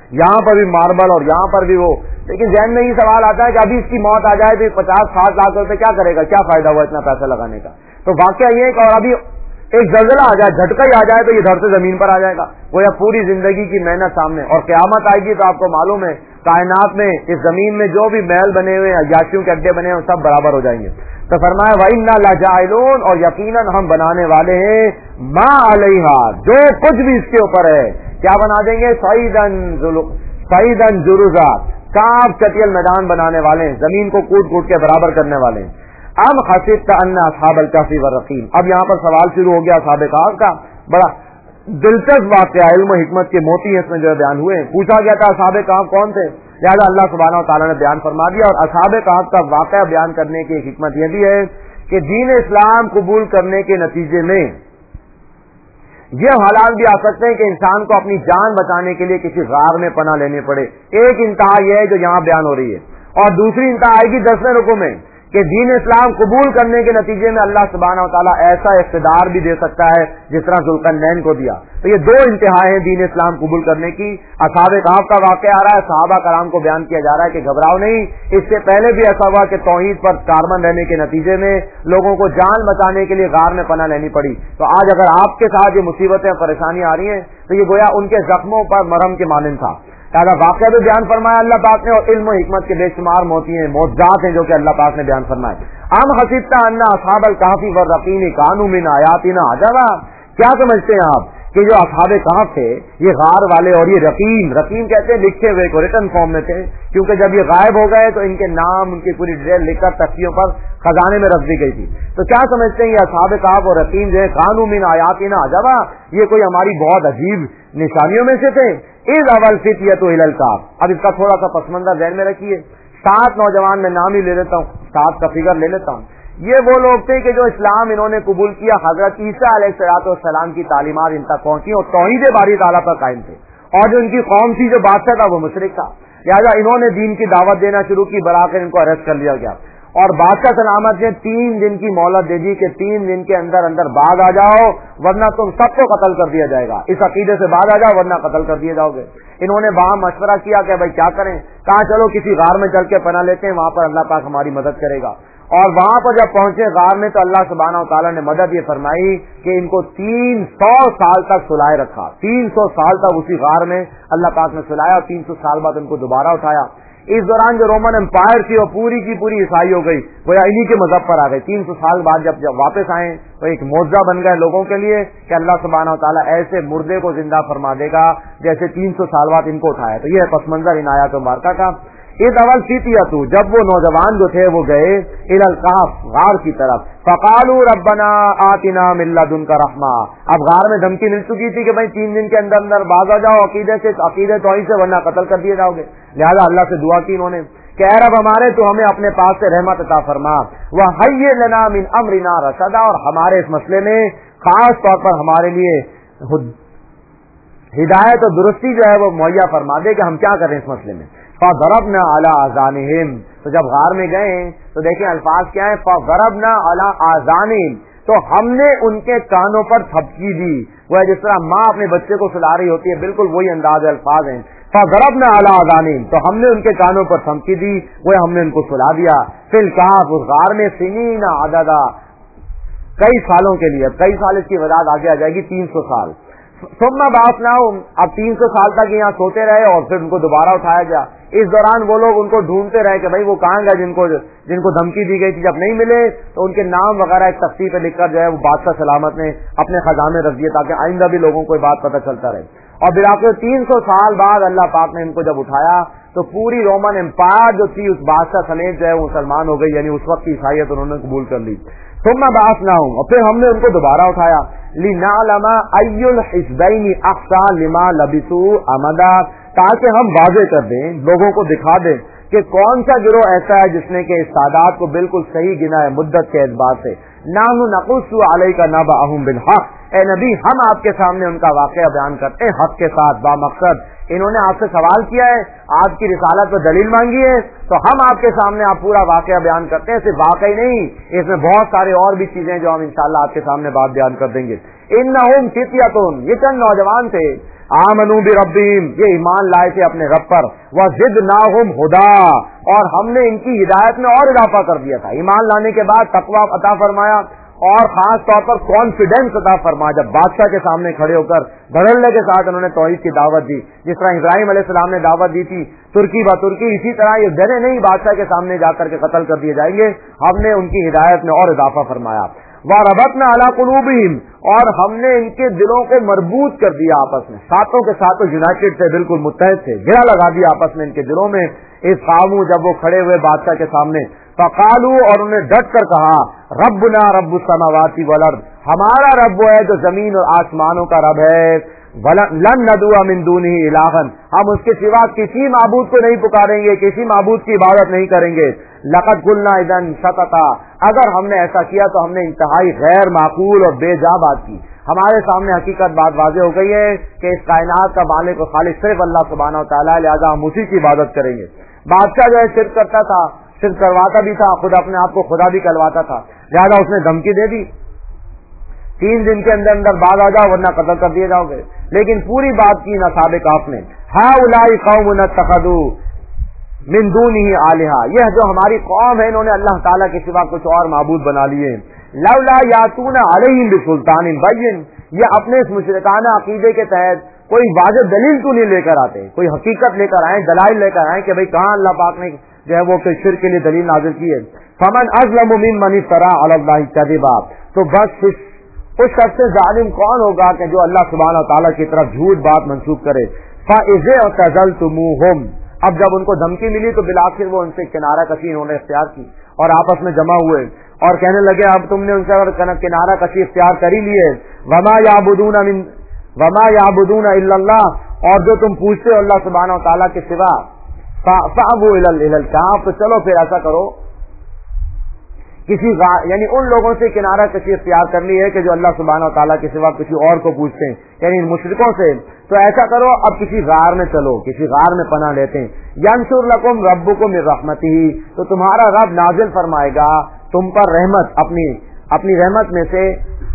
यहाँ पर भी मार्बल और यहाँ पर भी वो। लेकिन जहन में ये सवाल आता है कि अभी इसकी मौत आ जाए तो पचास साठ लाख रुपए क्या करेगा, क्या फायदा हुआ इतना पैसा लगाने का। तो वाकया ये और अभी एक जलजला आ जाए, झटका ही आ जाए तो ये धड़ से जमीन पर आ जाएगा। वो या पूरी जिंदगी की मेहनत सामने, और क़यामत आएगी तो आपको मालूम है कायनात में इस जमीन में जो भी महल बने हुए हैं, याशियों के अड्डे बने हैं, सब बराबर हो जाएंगे। तो फरमाया वइन्ना लजाइलून, और यकीनन हम बनाने वाले हैं मा अलैहा, जो कुछ भी इसके ऊपर है, क्या बना देंगे, सईदन सईदन जुरुजा, काब चटियल मैदान बनाने वाले हैं, जमीन को कूट कूट के बराबर करने वाले हैं। अब हसीब अन्ना असहाबल कहफ़ी व रक़ीम, अब यहाँ पर सवाल शुरू हो गया असहाब कहफ़ का। बड़ा दिलचस्प वाक़या, इल्म और हिकमत के मोती इसमें जो बयान हुए। पूछा गया था असहाब कहफ़ कौन थे, लिहाजा अल्लाह सुब्हानहू व तआला ने बयान फरमा दिया। और असहाब कहफ़ का वाक़या बयान करने की एक हिकमत यह भी है कि दीन इस्लाम कबूल करने के नतीजे में ये हालात भी आ सकते हैं कि इंसान को अपनी जान बचाने के लिए किसी गार में पनाह लेनी पड़े। एक इंतहा यह है जो यहाँ बयान हो रही है, और दूसरी इंतहा आएगी दसवें रुकू में कि दीन इस्लाम कबूल करने के नतीजे में अल्लाह सुब्हानहू व तआला ऐसा इख्तिदार भी दे सकता है जिस तरह ज़ुल्करनैन को दिया। तो ये दो इंतहाएं हैं दीन इस्लाम कबूल करने की। असहाब कहफ़ का वाक़या आ रहा है, सहाबा कराम को बयान किया जा रहा है कि घबराओ नहीं, इससे पहले भी ऐसा हुआ कि तौहीद पर कारबंद रहने के नतीजे में लोगों को जान बचाने के लिए गार में पनाह लेनी पड़ी। तो आज अगर आपके साथ ये मुसीबतें परेशानी आ रही हैं तो ये गोया उनके जख्मों पर मरहम के मानिंद था। ताजा वाक़या भी बयान फरमाया अल्लाह पाक ने, और इल्म हिकमत के बेशुमार मोती हैं, मौजज़ात हैं जो कि अल्लाह पाक ने बयान फरमाए। अम हसीबता अन्ना असहाबल कहफ़ी व रक़ीम कानू मिन आयातिना अजबा, क्या समझते हैं आप कि जो असहाब कहफ़ थे ये गार वाले और ये रक़ीम, रक़ीम कहते हैं लिखे हुए को, रिटन फॉर्म में थे, क्योंकि जब ये गायब हो गए तो इनके नाम उनकी पूरी डिटेल लिखकर तख्तियों पर खजाने में रख दी गई थी। तो क्या समझते हैं ये असहाब कहफ़ और रक़ीम जो है कानू मिन आयातिना अजबा, ये कोई हमारी बहुत अजीब निशानियों में से थे। इज़ अवल फित्यतु इलल कहफ़, अब इसका थोड़ा सा पसमंजर ज़हन में रखिए। सात नौजवान में नाम ही ले लेता हूँ, सात का फिगर ले लेता हूँ। ये वो लोग थे कि जो इस्लाम इन्होंने कबूल किया, हजरत ईसा अलैहिस्सलाम की तालीमात इन तक पहुंची और तौहीद बारी ताला पर कायम थे, और जो इनकी कौम थी जो बादशाह था वो मुशरिक था। लिहाजा इन्होंने दीन की दावत देना शुरू की, बराकर इनको अरेस्ट कर लिया गया, और बादशाह सलामत ने तीन दिन की मोहलत दे दी कि तीन दिन के अंदर अंदर बाग आ जाओ वरना तुम सबको कत्ल कर दिया जाएगा। इस अकीदे से बाग आ जाओ वरना कत्ल कर दिए जाओगे। इन्होंने वहां मशवरा किया कि भाई क्या करें, कहा चलो किसी गार में चल के पनाह लेते हैं, वहां पर अल्लाह पाक हमारी मदद करेगा। और वहां पर जब पहुंचे गार में तो अल्लाह सुब्हानहू व तआला ने मदद ये फरमाई कि इनको तीन सौ साल तक सुलाए रखा। तीन सौ साल तक उसी गार में अल्लाह पाक ने सुलाया, और तीन सौ साल बाद उनको दोबारा उठाया। इस दौरान जो रोमन एम्पायर थी वो पूरी की पूरी ईसाई हो गई, वो इन्हीं के मजहब पर आ गई। तीन सौ साल बाद जब जब वापस आए तो एक मौजज़ा बन गए लोगों के लिए कि अल्लाह सुब्हानहू व तआला ऐसे मुर्दे को जिंदा फरमा देगा जैसे तीन सौ साल बाद इनको उठाया। तो यह पस मंजर इन आयात मुबारका का। इस अवल फित्यतु, जब वो नौजवान जो थे वो गए इलल कहफ़, गार की तरफ, फकालू रब्बना आतिना मिन लदुनका रहमा। अब गार में धमकी मिल चुकी थी कि भाई तीन दिन के अंदर अंदर बाज आ जाओ अकीदे से, अकीदे तौहीद से, वरना कत्ल कर दिए जाओगे। लिहाजा अल्लाह से दुआ की इन्होंने कि ऐ रब हमारे तो हमें अपने पास से रहमत अता फरमा, व हय्य लना मिन अमरिना रशदा, और हमारे इस मसले में खास तौर पर हमारे लिए हिदायत और दुरुस्ती जो है वो मुहैया फरमा दे कि हम क्या करें इस मसले में। फ़ज़रबना अला आज़ानिहिम, तो जब गार में गए तो देखें अल्फाज क्या है, फ़ज़रबना अला आज़ानिहिम, तो हमने उनके कानों पर थपकी दी। वह जिस तरह माँ अपने बच्चे को सुला रही होती है, बिल्कुल वही अंदाज अल्फाज हैं। फ़ज़रबना अला आज़ानिहिम, तो हमने उनके कानों पर थपकी दी, वह हमने उनको सुला दिया। फिल कहफ़, उस गार में सिनीना अददा, कई सालों के लिए, कई साल इसकी वजाहत आगे आ जाएगी, तीन सौ साल। सुम्मा बासनाहुम, अब तीन सौ साल तक यहाँ सोते रहे और फिर उनको दोबारा उठाया गया। इस दौरान वो लोग उनको ढूंढते रहे कि भाई वो कहाँ गए जिनको जिनको धमकी दी गई थी। जब नहीं मिले तो उनके नाम वगैरह एक तख्ती पे लिखकर जो है वो बादशाह सलामत ने अपने खजाने रख दिए ताकि आइंदा भी लोगों को ये बात पता चलता रहे। और फिर आखिर तीन सौ साल बाद अल्लाह पाक ने इनको जब उठाया तो पूरी रोमन एम्पायर जो थी उस बादशाह समेत जो है मुसलमान हो गई, यानी उस वक्त की ईसाईयत उन्होंने कबूल कर ली। सुम्मा बासनाहुम, और फिर हमने उनको दोबारा उठाया। लिनालमा अय्युल हिज़्बैनि अक़सा लिमा लबिसू अमदा, ताकि हम वाज़े कर दें, लोगों को दिखा दें कि कौन सा गिरोह ऐसा है जिसने के इस तादाद को बिल्कुल सही गिना है मुद्दत के एतबार से। नाहनु नक़ुस्सु अलैका नबअहुम बिल हक़, ए नबी हम आपके सामने उनका वाक़या बयान करते हैं हक के साथ, बामकसद। इन्होंने आपसे सवाल किया है, आपकी रिसालत पर दलील मांगी है, तो हम आपके सामने आप पूरा वाक़या बयान करते हैं। सिर्फ वाक़ई नहीं, इसमें बहुत सारे और भी चीजें जो हम इंशाअल्लाह आपके सामने बात बयान कर देंगे। इन्नहुम फित्यतुन, ये चंद नौजवान थे आमनू बिरब्बिहिम, ये ईमान लाए थे अपने रब पर, वज़िदनाहुम हुदा, और हमने इनकी हिदायत में और इजाफा कर दिया था। ईमान लाने के बाद तकवा अता फरमाया और खास तौर पर कॉन्फिडेंस अता फरमाया। जब बादशाह के सामने खड़े होकर धड़ल्ले के साथ उन्होंने तौहीद की दावत दी, जिस तरह इब्राहिम अलैहिस्सलाम ने दावत दी थी तुर्की ब तुर्की, इसी तरह ये डरे नहीं बादशाह के सामने जाकर के कत्ल कर दिए जाएंगे। हमने उनकी हिदायत में और इजाफा फरमाया। वरबतना अला कुलूबिहिम, और हमने इनके दिलों को मजबूत कर दिया आपस में, सातों के सातों यूनाइटेड थे, बिल्कुल मुत्तहद थे, घेरा लगा दिया आपस में इनके दिलों में। इस कामू, जब वो खड़े हुए बादशाह के सामने, फकालू, और उन्हें डट कर कहा, रब्बुना रब्बुस समावाति वल अर्द, हमारा रब वो है जो जमीन और आसमानों का रब है। लन नदुआ मिन दूनिही इलाहन, हम उसके सिवा किसी माबूद को नहीं पुकारेंगे, किसी माबूद की इबादत नहीं करेंगे। लक़द कुलना इज़न शतता, अगर हमने ऐसा किया तो हमने इंतहाई गैर माकूल और बेजा बात की। हमारे सामने हकीकत बात वाज़ेह हो गई है कि इस कायनात का मालिक और खालिक सिर्फ अल्लाह सुब्हानहू व तआला, लिहाजा हम उसी की इबादत करेंगे। बादशाह जो है शिर्क करता था, शिर्क करवाता भी था, खुद अपने आप को खुदा भी कहलवाता था, लिहाजा उसने धमकी दे दी, तीन दिन के अंदर अंदर बाग आ जाओ वरना कत्ल कर दिए जाओगे। लेकिन पूरी बात की ना साबिक आपने, हाउलाई कौमुन इत्तखदू मिन दूनिही आलिहा, यह जो हमारी कौम है इन्होंने अल्लाह ताला के सिवा कुछ और माबूद बना लिए। लौला यातूना अलैहिम बिसुल्तानिन बैयिन, ये अपने इस मुशरिकाना अकीदे के तहत कोई वाज़ेह दलील क्यों नहीं लेकर आते, कोई हकीकत लेकर आए, दलाइल लेकर आए कि भाई कहाँ अल्लाह पाक ने जो है वो शिर्क के लिए दलील नाज़िल की है। फमन अज़लमु मिम्मन इफ्तरा अलल्लाहि कज़िबा, तो बस इस उस सबसे जालिम कौन होगा कि जो अल्लाह सुब्हानहू व तआला की तरफ झूठ बात मंसूब करे। फ़इज़ा तज़लतुमूहुम, अब जब उनको धमकी मिली तो बिलाखिर वो उनसे किनारा कशी उन्होंने इख्तियार की और आपस में जमा हुए और कहने लगे अब तुमने उनसे अगर किनारा कशी इख्तियार कर ही लिए, वमा याबुदूना मिन वमा याबुदूना इल्लल्लाह, और जो तुम पूछते हो अल्लाह सुब्हानहू व तआला के सिवा, फ़अबू इलल इलल कहफ, तो चलो फिर ऐसा करो किसी यानी उन लोगों से किनारा कशी इख्तियार कर ली है कि जो अल्लाह सुब्हानहू व तआला के सिवा किसी और को पूछते हैं, यानी इन मुशरिकों से, तो ऐसा करो अब किसी गार में चलो, किसी गार में पनाह लेते हैं। यंसुर लकुम रब्बुकुम मिन रहमतिही, तो तुम्हारा रब नाजिल फरमाएगा तुम पर रहमत, अपनी अपनी रहमत में से,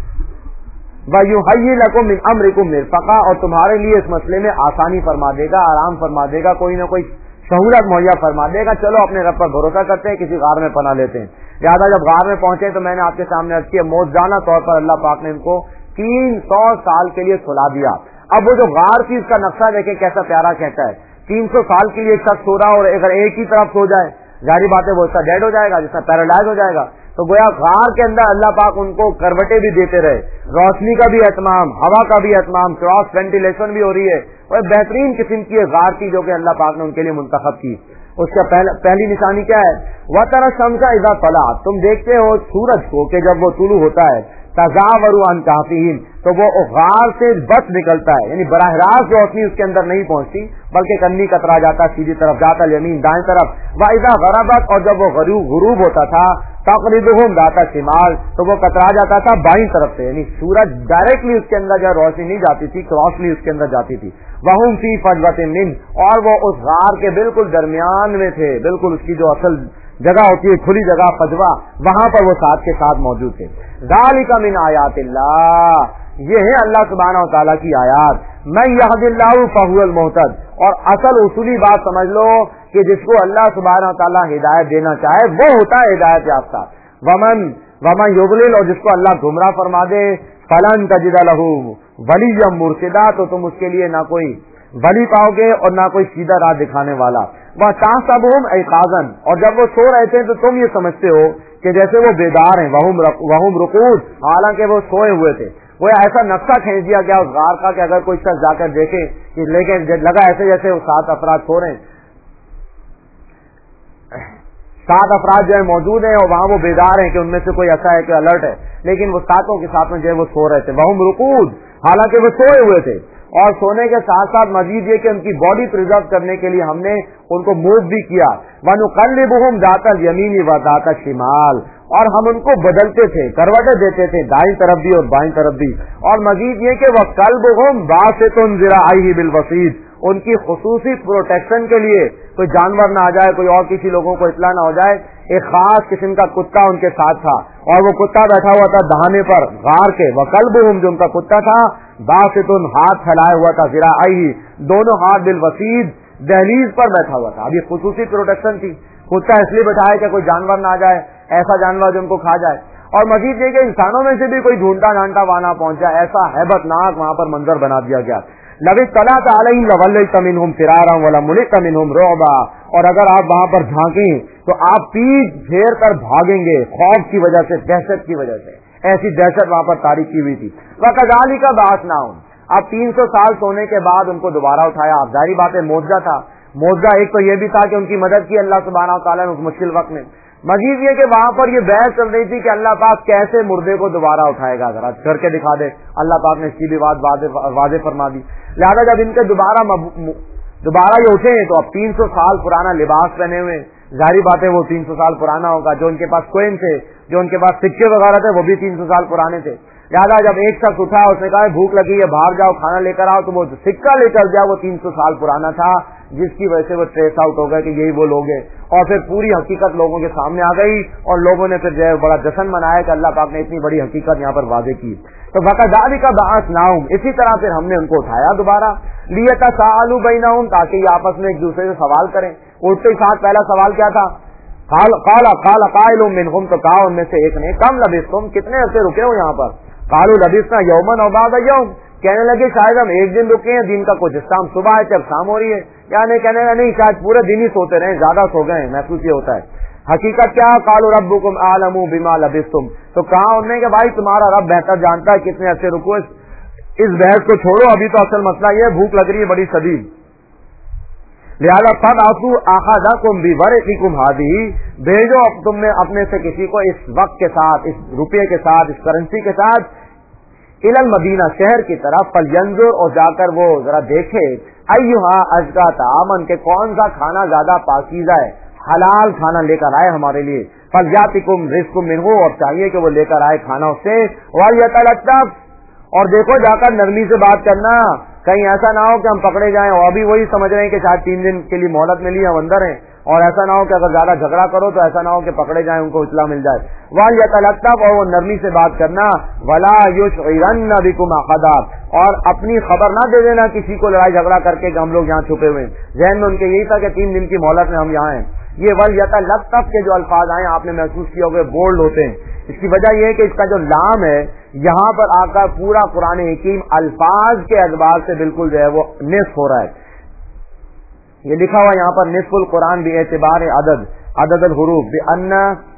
वयुहय्यि लकुम मिन अम्रिकुम मिरफक़ा, और तुम्हारे लिए इस मसले में आसानी फरमा देगा, आराम फरमा देगा, कोई ना कोई सहूलत मुहैया फरमा देगा। चलो अपने रब पर भरोसा करते हैं, किसी गार में पनाह लेते हैं। लिहाजा जब गार में पहुंचे तो मैंने आपके सामने अर्ज किया, मौजजाना तौर पर अल्लाह पाक ने इनको तीन सौ साल के लिए सुला दिया। अब वो जो गार थी उसका नक्शा देखें कैसा प्यारा कहता है, तीन सौ साल के लिए एक शख्स सो रहा और अगर एक ही तरफ सो जाए जारी बात है वो उसका डेड हो जाएगा, जिसका पैरालाइज हो जाएगा। तो गोया गार के अंदर अल्लाह पाक उनको करवटें भी देते रहे, रोशनी का भी एहतमाम, हवा का भी एहतमाम, क्रॉस वेंटिलेशन भी हो रही है, और बेहतरीन किस्म की गार थी जो कि अल्लाह पाक ने उनके लिए मुंतखब की। उसका पहला, पहली निशानी क्या है, वह तरह शम्सा इज़ा तला, तुम देखते हो सूरज को कि जब वो तुलू होता है, तज़ावरु अन कहफ़िहिम, तो वो गार से बच निकलता है, यानी बराह रास्त रोशनी उसके अंदर नहीं पहुंचती बल्कि कन्नी कतरा जाता, सीधी तरफ जाता, यमीन दाएं तरफ। व इज़ा गरबत, और जब वो गुरूब होता था, तक़रिदुहुम दाता शिमाल, तो वो कतरा जाता था बाईं तरफ से, यानी सूरज डायरेक्टली उसके अंदर जो रोशनी नहीं जाती थी, क्रॉसली उसके अंदर जाती थी। वहुम फी फजवतिन मिन, और वो उस गार के बिल्कुल दरमियान में थे, बिल्कुल उसकी जो असल जगह होती है खुली जगह फजवा, वहां पर वो साथ के साथ मौजूद थे। ज़ालिका मिन आयातिल्लाह, ये है अल्लाह सुब्हानहू व तआला की आयात। मैं यहदिल्लाहु फहुवल मुहतद, और असल उसूली बात समझ लो कि जिसको अल्लाह सुब्हानहू व तआला हिदायत देना चाहे वो होता है हिदायत याफ्ता। वमन वमन युज़लिल, और जिसको अल्लाह गुमराह फरमा दे, फलन तजिद लहू वलिय्यम मुर्शिदा, तो तुम उसके लिए ना कोई वली पाओगे और ना कोई सीधा राह दिखाने वाला। वह ताहसबुहुम ऐकाज़न, और जब वो सो रहे थे तो तुम ये समझते हो कि जैसे वो बेदार हैं, वहुम वहुम रुकूद, हालांकि वो सोए हुए थे। वो ऐसा नक्शा खींच दिया गया उस गार का कि अगर कोई शख्स जाकर देखे कि लेकिन लगा ऐसे जैसे वो सात अफराद सो रहे हैं, सात अफराद जो है मौजूद हैं और वहां वो बेदार हैं कि उनमें से कोई ऐसा है कि अलर्ट है, लेकिन वो सातों के साथ में जो है वो सो रहे थे। वहुम रुकूद, हालांकि वो सोए हुए थे। और सोने के साथ साथ मजीद ये कि उनकी बॉडी प्रिजर्व करने के लिए हमने उनको मूव भी किया। वनुक़ल्लिबुहुम ज़ातल यमीनी व ज़ातल शिमाल, और हम उनको बदलते थे, करवटें देते थे दाईं तरफ भी और बाईं तरफ भी। और मजीद ये कि वह कल्बुहुम बासितुन ज़िराइही बिल वसीद, उनकी खुसूसी प्रोटेक्शन के लिए कोई जानवर ना आ जाए, कोई और किसी लोगों को इत्ला ना हो जाए, एक खास किस्म का कुत्ता उनके साथ था और वो कुत्ता बैठा हुआ था दहाने पर गार के। वकल्बुहुम, जो उनका कुत्ता था, बासितुन हाथ फैलाया हुआ था, ज़िराअही दोनों हाथ बिलवसीद दहलीज पर बैठा हुआ था। अब ये खुसूसी प्रोटेक्शन थी, खुद का इसलिए बैठाया कि कोई जानवर ना आ जाए, ऐसा जानवर जो उनको खा जाए। और मजीद ये कि इंसानों में से भी कोई ढूंढता ढांढता वहां ना पहुंचा, ऐसा हैबतनाक वहां पर मंजर बना दिया गया। लविस तला अलैहिम लवल्लैत मिनहुम फिरारा वला मुलित मिनहुम रुअबा, और अगर आप वहां पर झांकें तो आप पीठ घेर कर भागेंगे खौफ की वजह से, दहशत की वजह से। ऐसी दहशत वहां पर तारीख की हुई थी। वकज़ालिका बअसनाहुम, अब तीन सौ साल सोने के बाद उनको दोबारा उठाया। अब जाहिर बात है मौजज़ा था। मौजज़ा एक तो ये भी था कि उनकी मदद की अल्लाह सुब्हानहू व तआला ने उस मुश्किल वक्त में। मजीद ये कि वहां पर ये बहस चल रही थी कि अल्लाह पाक कैसे मुर्दे को दोबारा उठाएगा, जरा करके दिखा दे। अल्लाह पाक ने इसकी भी बात वाज़े फरमा दी। लिहाजा जब इनके दोबारा दोबारा ये उठे तो अब तीन सौ साल पुराना लिबास पहने हुए, जाहिर बात है वो तीन सौ साल पुराना होगा। जो उनके पास कोइन थे, जो उनके पास सिक्के वगैरह थे, वो भी तीन सौ साल पुराने थे। लिहाजा जब एक शख्स उठा, उसने कहा भूख लगी है, बाहर जाओ खाना लेकर आओ, तो वो सिक्का लेकर गया, वो तीन सौ साल पुराना था, जिसकी वजह से वो ट्रेस आउट हो गए कि यही वो लोग हैं। और फिर पूरी हकीकत लोगों के सामने आ गई और लोगों ने फिर जो है बड़ा जश्न मनाया कि अल्लाह पाक ने इतनी बड़ी हकीकत यहाँ पर वाज़े की। तो वकज़ालिका बअसनाहुम, इसी तरह फिर हमने उनको उठाया दोबारा, लियतसाअलू बैनहुम, ताकि ये आपस में एक दूसरे से सवाल करें। उठते ही साथ पहला सवाल क्या था? काला काला काइलुम मिनहुम, तो कहा उनमें से एक ने, कम लबिस्तुम, कितने अर्से रुके हो यहाँ पर? कालू लबिस्ना यौमन औ बअद यौम, कहने लगे शायद हम एक दिन रुके हैं, दिन का कुछ हिस्सा, हम सुबह आए थे अब शाम हो रही है। या नहीं, कहने लगे नहीं शायद पूरे दिन ही सोते रहे, ज्यादा सो गए, महसूस ये होता है। हकीकत क्या? कालू रब्बुकुम आलमू बिमा लबिस्तुम, तो कहा उन्होंने कि भाई तुम्हारा रब बेहतर जानता है कितने अर्से रुको। इस, इस बहस को छोड़ो, अभी तो असल मसला ये भूख लग रही है बड़ी शदीद। लिहाजा फद आसू आखाज़कुम बिवरक़िकुम हादी, भेजो अब तुमने अपने से किसी को इस वक्त के साथ, इस रुपये के साथ, इस करेंसी के साथ, इलल मदीना, शहर की तरफ, फलयंजुर, और जाकर वो जरा देखे, अय्युहा अज़का तामन, के कौन सा खाना ज्यादा पाकीज़ा है, हलाल खाना लेकर आए हमारे लिए। फलयातिकुम रिज़्कुम मिन्हु, और चाहिए कि वो लेकर आए खाना उससे। वलयतलत्तफ, और देखो जाकर नरमी से बात करना, कहीं ऐसा ना हो कि हम पकड़े जाएं और अभी वही समझ रहे हैं कि शायद तीन दिन के लिए मोहलत मिली, हम अंदर हैं, और ऐसा ना हो कि अगर ज्यादा झगड़ा करो तो ऐसा ना हो कि पकड़े जाएं, उनको इत्ला मिल जाए। वलयतलत्तफ, और वो नरमी से बात करना। वला युशइरन्न बिकुम अहदा, और अपनी खबर ना दे देना किसी को लड़ाई झगड़ा करके कि हम लोग यहाँ छुपे हुए हैं। ज़हन में उनके यही था कि तीन दिन की मोहलत में हम यहाँ हैं। ये वलयतलत्तफ के जो अल्फाज आए आपने महसूस किया होगा बोल्ड होते हैं। इसकी वजह यह है कि इसका जो लाम है यहाँ पर आकर पूरा कुरान हकीम अल्फाज के अजबार से बिल्कुल जो है वो निस्फ हो रहा है। ये लिखा हुआ यहाँ पर निस्फुल कुरान भी एतबार अदद अदद अल हुरूफ भी अन्ना,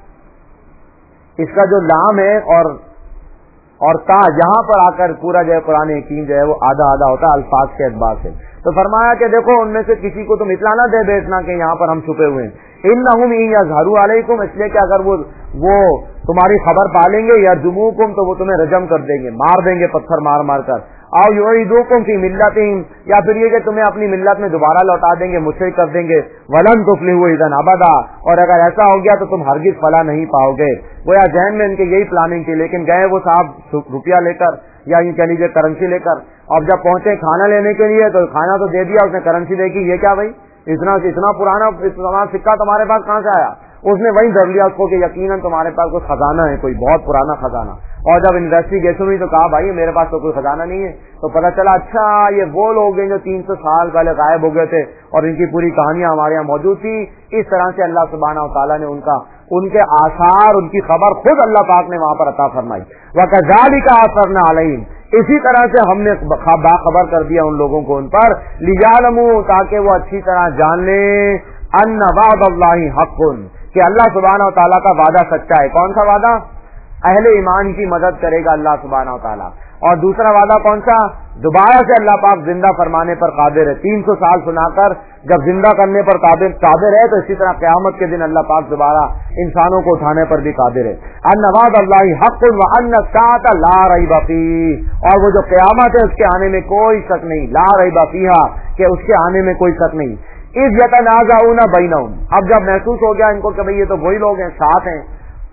इसका जो लाम है और और ता यहाँ पर आकर पूरा जो है कुरान हकीम जो है वो आधा आधा होता है अल्फाज के अजबार से। तो फरमाया कि देखो उनमें से किसी को तुम इत्ला ना दे भेजना कि यहाँ पर हम छुपे हुए हैं। इन्नहुम इन यज़हरू अलैकुम, इसलिए कि अगर वो वो तुम्हारी खबर पालेंगे या जुमूकुम, तो वो तुम्हें रजम कर देंगे, मार देंगे पत्थर मार मार कर। आओ युईदुकुम फी मिल्लतिहिम, या फिर ये कि तुम्हें अपनी मिल्लत में दोबारा लौटा देंगे, मुशरिक कर देंगे। वलन तुफ्लिहू इज़न अबदा, और अगर ऐसा हो गया तो तुम हरगिज फला नहीं पाओगे। वो या जहन में इनके यही प्लानिंग थी, लेकिन गए वो साहब रुपया लेकर या यूं कह लीजिए करेंसी लेकर। अब जब पहुंचे खाना लेने के लिए तो खाना तो दे दिया, उसने करेंसी देखी, ये क्या भाई इतना इतना पुराना इतना सिक्का तुम्हारे पास कहाँ से आया? उसने वही धर लिया उसको कि यकीनन तुम्हारे पास कोई खजाना है, कोई बहुत पुराना खजाना। और जब इन्वेस्टिगेशन हुई तो कहा भाई मेरे पास तो कोई खजाना नहीं है। तो पता चला अच्छा ये वो लोग हैं जो तीन सौ साल पहले गायब हो गए थे और इनकी पूरी कहानियां हमारे यहाँ मौजूद थी। इस तरह से अल्लाह सुब्हानहू व तआला ने उनका उनके आसार, उनकी खबर खुद अल्लाह पाक ने वहां पर अता फरमाई। वकज़ालिका असरना अलैहिम, इसी तरह से हमने बाखबर कर दिया उन लोगों को उन पर, लियालमू, ताकि वो अच्छी तरह जान ले, अन्ना वअदल्लाहि हक़्क़ुन, कि अल्लाह सुब्हानहू व तआला का वादा सच्चा है। कौन सा वादा? अहले ईमान की मदद करेगा अल्लाह सुब्हानहू व तआला। और दूसरा वादा कौन सा? दोबारा से अल्लाह पाक जिंदा फरमाने पर कादिर है। तीन सौ साल सुनाकर जब जिंदा करने पर कादिर कादिर है, तो इसी तरह क़यामत के दिन अल्लाह पाक दोबारा इंसानों को उठाने पर भी कादिर है। अन्ना वअदल्लाहि हक़्क़ुन व अन्ना अस्साअता ला रैब फीह, और वो जो क़यामत है उसके आने में कोई शक नहीं, ला रैब फीहा, कि उसके आने में कोई शक नहीं। इज़ यतनाज़ऊना बैनहुम, अब जब महसूस हो गया इनको कि भाई ये तो वही लोग हैं, साथ हैं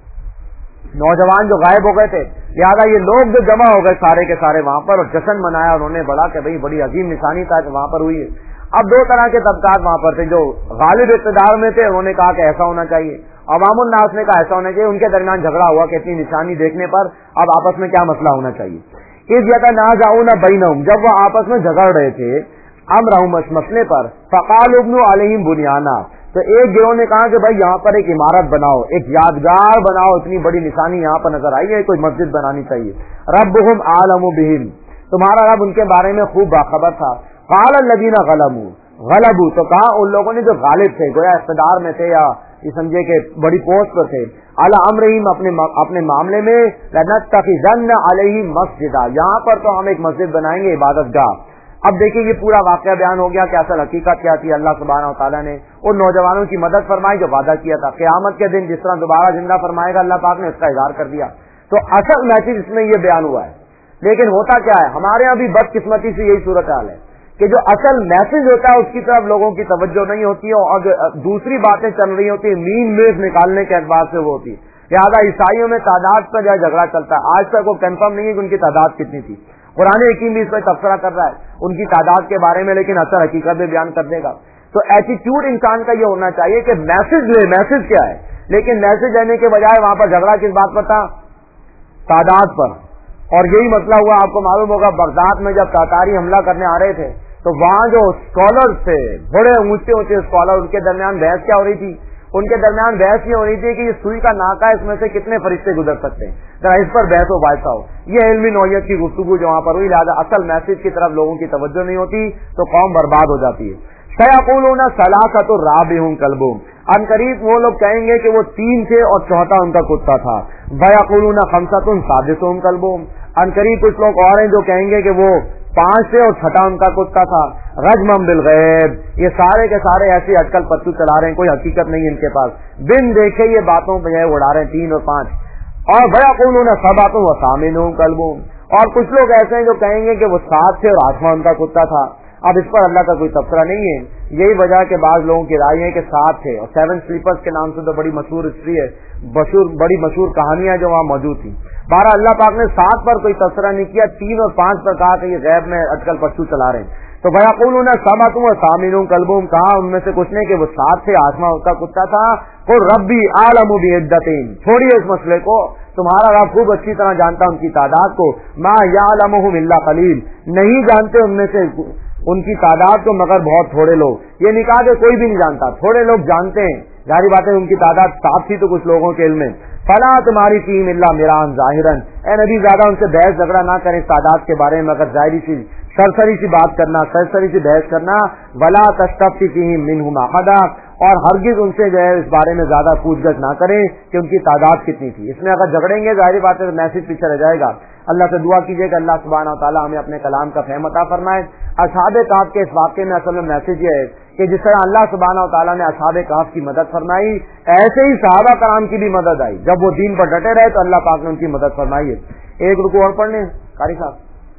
नौजवान जो गायब हो गए थे, लिहाजा ये लोग जो जमा हो गए सारे के सारे वहां पर, और जश्न मनाया उन्होंने बड़ा कि भाई बड़ी अजीम निशानी था वहां पर हुई है। अब दो तरह के तबकात वहां पर थे, जो गालिब इक़्तिदार में थे उन्होंने कहा कि ऐसा होना चाहिए, अवामुन नास ने कहा ऐसा होना चाहिए। उनके दरमियान झगड़ा हुआ कि इतनी निशानी देखने पर अब आपस में क्या मसला होना चाहिए। इस यतनाज़ऊना बैनहुम, जब वो आपस में झगड़ रहे थे अमरहुम इस मसले पर, फ़क़ालू इब्नु अलैहिम बुनियाना, तो एक गिरोह ने कहा कि भाई यहाँ पर एक इमारत बनाओ, एक यादगार बनाओ, इतनी बड़ी निशानी यहाँ पर नजर आई है, कोई मस्जिद बनानी चाहिए। रब्बुहुम आलमु बिहिम, तुम्हारा रब उनके बारे में खूब बाखबर था। क़ाल अल्लज़ीना ग़लबू ग़लबू, तो कहा उन लोगों ने जो गालिब थे, गोया इक़्तिदार में थे या ये समझे कि बड़ी पोस्ट पर थे, अला अम्रिहिम, अपने अपने मामले में, लनत्तखिज़न्न अलैहिम मस्जिदा, यहाँ पर तो हम एक मस्जिद बनाएंगे, इबादतगाह। अब देखिए ये पूरा वाकया बयान हो गया कि असल हकीकत क्या थी। अल्लाह सुब्हानहू व तआला ने उन नौजवानों की मदद फरमाई जो वादा किया था। क़यामत के दिन जिस तरह दोबारा जिंदा फरमाएगा अल्लाह पाक ने उसका इज़हार कर दिया। तो असल मैसेज इसमें ये बयान हुआ है। लेकिन होता क्या है, हमारे यहाँ भी बदकिस्मती से यही सूरत हाल है कि जो असल मैसेज होता है उसकी तरफ लोगों की तवज्जो नहीं होती है, और जो दूसरी बातें चल रही होती है मीन मेज निकालने के एतबार से वो होती है। लिहाजा ईसाइयों में तादाद पर जो झगड़ा चलता है, आज तक वो कंफर्म नहीं है कि उनकी तादाद कितनी थी। कुरान हकीम भी इस पर तबसरा कर रहा है उनकी तादाद के बारे में, लेकिन असल हकीकत में बयान कर देगा। तो एटीट्यूड इंसान का ये होना चाहिए कि मैसेज ले, मैसेज क्या है, लेकिन मैसेज लेने के बजाय वहां पर झगड़ा किस बात पर था, तादाद पर। और यही मसला हुआ, आपको मालूम होगा बगदाद में जब तातारी हमला करने आ रहे थे तो वहां जो स्कॉलर्स थे, बड़े ऊंचे ऊंचे स्कॉलर, उनके दरमियान बहस क्या हो रही थी, उनके दरमियान बहस ये हो रही थी कि ये सुई का नाका है, इसमें से कितने फरिश्ते गुजर सकते हैं, जरा इस पर बहस हो बायसा हो। ये इल्मी नौयत की गुफ्तगू जो वहां पर हुई, लिहाजा असल मैसेज की तरफ लोगों की तवज्जो नहीं होती तो कौम बर्बाद हो जाती है। सयक़ूलूना सलासतु राबिहुम कल्बुहुम, अनकरीब वो लोग कहेंगे कि वो तीन थे और चौथा उनका कुत्ता था। वयक़ूलूना खमसतुन सादिसुहुम कल्बुहुम, अनकरीब कुछ लोग और हैं जो कहेंगे कि वो पांच थे और छठा उनका कुत्ता था। रजमम बिल गैब, ये सारे के सारे ऐसे अटकल पत्तू चला रहे हैं, कोई हकीकत नहीं इनके पास, बिन देखे ये बातों पे जो उड़ा रहे हैं तीन और पांच। और वयक़ूलूना सबातुन व सामिनुहुम कल्बुहुम, और कुछ लोग ऐसे हैं जो कहेंगे कि वो सात थे और आठवां उनका कुत्ता था। अब इस पर अल्लाह का कोई तबसरा नहीं है। यही वजह के बाद लोगों की राय है कि सात थे, और सेवन स्लीपर्स के नाम से तो बड़ी मशहूर हिस्ट्री है, मशहूर बड़ी मशहूर कहानियां जो वहां मौजूद थी। बारह अल्लाह पाक ने सात पर कोई तबसरा नहीं किया, तीन और पांच पर कहा कि ये गैब में अटकल पट्टू चला रहे हैं। तो वयक़ूलूना सबातुन व सामिनुहुम कल्बुहुम, कहा उनमें से कुछ ने कि वो सात थे, आठवां उसका कुत्ता था। कुल रब्बी आलमु बिइद्दतिहिम, छोड़िए इस मसले को, तुम्हारा रब खूब अच्छी तरह जानता उनकी तादाद को। मा यअलमुहुम इल्ला कलील, नहीं जानते उनमें से उनकी तादाद को मगर बहुत थोड़े लोग। ये नहीं कहा कि कोई भी नहीं जानता, थोड़े लोग जानते हैं। जाहिर बात है उनकी तादाद सात थी तो कुछ लोगों के इल्म में। फला तुम्हारी फीम इल्ला मिरान जाहिरन, ए नबी ज्यादा उनसे बहस झगड़ा ना करें तादाद के बारे में, मगर जाहिरी सी सरसरी सी बात करना, सरसरी सी बहस करना। वला तस्तफ्ती फीहिम मिनहुम अहदा, और हरगिज उनसे जो है इस बारे में ज्यादा पूछगछ ना करें कि उनकी तादाद कितनी थी। इसमें अगर झगड़ेंगे जाहिर बात है मैसेज पीछे रह जाएगा। अल्लाह से दुआ कीजिए कि अल्लाह सुब्हानहू व तआला हमें अपने कलाम का फहम अता फरमाए। असहाबे कहफ के इस वाक़े में असल में मैसेज ये है कि जिस तरह अल्लाह सुब्हानहू व तआला ने असहाबे कहफ की मदद फरमाई, ऐसे ही सहाबा कराम की भी मदद आई। जब वो दीन पर डटे रहे तो अल्लाह पाक ने उनकी मदद फरमाई है। एक रुकू और पढ़ लें कारी साहब,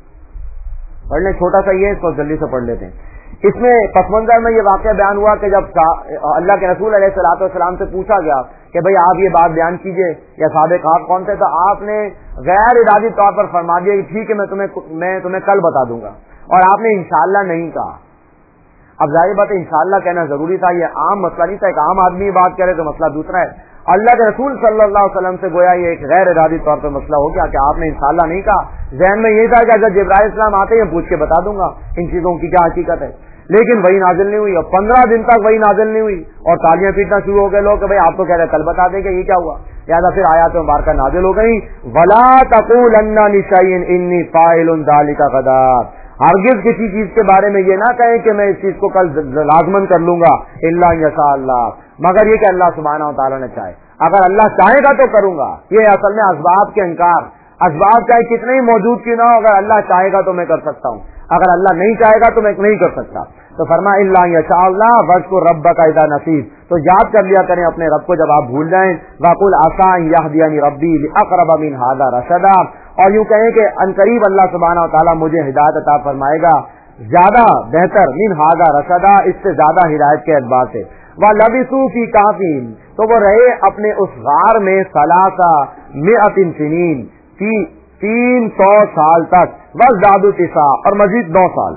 पढ़ लें, छोटा सा ये है, इसको जल्दी से पढ़ लेते हैं। इसमें पसमंजर में ये वाक़या बयान हुआ कि जब अल्लाह के रसूल अलैहिस्सलातु वस्सलाम से पूछा गया कि भाई आप ये बात बयान कीजिए या असहाबे कहफ कौन थे, तो आपने गैर इरादी तौर पर फरमा दिया कि ठीक है मैं तुम्हें मैं तुम्हें कल बता दूंगा, और आपने इंशाअल्लाह नहीं कहा। अब जाहिर बात है इंशाअल्लाह कहना जरूरी था, ये आम मसला नहीं था, एक आम आदमी बात करे तो मसला दूसरा है। अल्लाह के रसूल सल्लल्लाहु अलैहि वसल्लम से गोया ये एक गैर इरादी तौर पर मसला हो गया कि आपने इंशाअल्लाह नहीं कहा। ज़हन में यही था कि अगर जिब्राइल इस्लाम आते हैं पूछ के बता दूंगा इन चीजों की क्या हकीकत है, लेकिन वही नाजिल नहीं हुई, और पंद्रह दिन तक वही नाजिल नहीं हुई, और तालियां पीटना शुरू हो गए लोग कि भाई आप तो कह रहे कल बता देंगे, ये क्या हुआ। लिहाजा फिर आयत मुबारका नाजिल हो गई, वला तक़ूलन्ना लिशैइन इन्नी फ़ाइलुन ज़ालिका गदा, हरगिज किसी चीज के बारे में ये ना कहें कि मैं इस चीज को कल लाजमन कर लूंगा, इल्ला यशा अल्लाह, मगर ये कि अल्लाह सुब्हानहू व तआला ने चाहे। अगर अल्लाह चाहेगा तो करूंगा। ये असल में असबाब के इंकार, असबाब चाहे कितने ही मौजूद क्यों ना हो, अगर अल्लाह चाहेगा तो मैं कर सकता हूँ, अगर अल्लाह नहीं चाहेगा तो मैं नहीं कर सकता। तो फरमा इल्ला यशा अल्लाह वज़्कुर रब्बका इज़ा नसीत, तो याद कर लिया करें अपने रब को जब आप भूल जाएं। वक़ुल असा यहदियनी रब्बी लिअक़रब मिन हाज़ा रशदा, और यूं कहें कि अनकरीब अल्लाह सुब्हानहू व तआला मुझे हिदायत अता फरमाएगा ज्यादा बेहतर मिन हाज़ा रशदा, इससे ज्यादा हिदायत के एतबार से। व लबिसू फी काफिन, तो वो रहे अपने उस गार में सलासा मिअतिन सिनीन, ती, तीन सौ साल तक, वज़दादू तिसा, और मजीद नौ साल।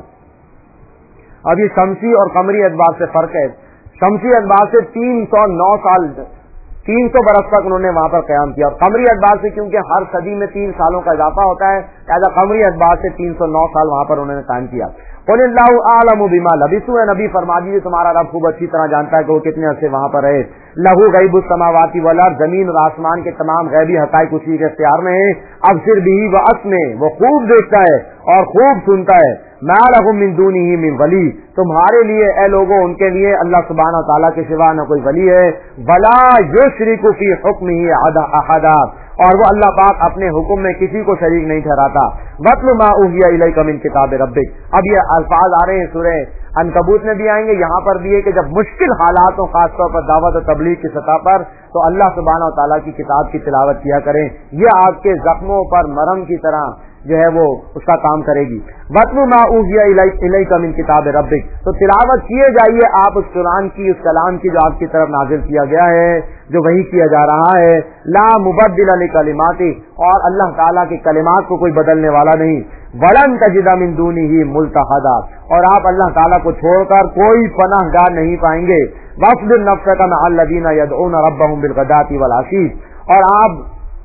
अब ये शमसी और कमरी एतबार से फर्क है। शमसी एतबार से तीन सौ नौ साल तीन सौ बरस तक उन्होंने वहां पर कयाम किया। और कमरी एतबार से क्योंकि हर सदी में तीन सालों का इजाफा होता है, लिहाजा कमरी एतबार से तीन सौ नौ साल वहां पर उन्होंने कायम किया। कुलिल्लाहु आलमु बिमा लबिसु, नबी फरमा दीजिए तुम्हारा रब खूब अच्छी तरह जानता है कि वो कितने अरसे वहां पर रहे। लहू गैबुस समावाति वल अर्द, जमीन और आसमान के तमाम गैबी हकाइक उसी के इख्तियार में है। अबसिर बिही व अस्मे, वो खूब देखता है और खूब सुनता है। मा लहुम मिन दूनिही मिन वली, तुम्हारे लिए ए लोगों उनके लिए अल्लाह सुब्हानहु व तआला के सिवा न कोई वली है। वला युशरिकु फी हुक्मिही अहदा, और वो अल्लाह पाक अपने हुक्म में किसी को शरीक नहीं ठहराता। वत्लु मा उहिया इलैका मिन किताब रब्बिक, अब ये अल्फाज आ रहे हैं सूरह अनकबूत में भी आएंगे, यहाँ पर भी है कि जब मुश्किल हालात हो खासतौर पर दावत और तबलीग की सतह पर, तो अल्लाह सुब्हानहु व तआला की किताब की तिलावत किया करें। ये आपके जख्मों पर मरहम की तरह जो है वो उसका काम करेगी। वत्लु मा उहिया इलैका मिन किताब रब्बिक, तो तिलावत किए जाइए आप उस कुरान की, उस कलाम की जो आपकी तरफ नाजिल किया गया है, जो वही किया जा रहा है। ला मुबद्दिल लिकलिमाति, और अल्लाह ताला के कलिमात को कोई बदलने वाला नहीं। वलन तजिदा मिन दूनिही मुल्तहदा, और आप अल्लाह ताला को छोड़कर कोई पनाहगार नहीं पाएंगे। वस्बिर नफ्सका मअल लदीना यदऊना रब्बहुम बिलगदाति वल अशी, और आप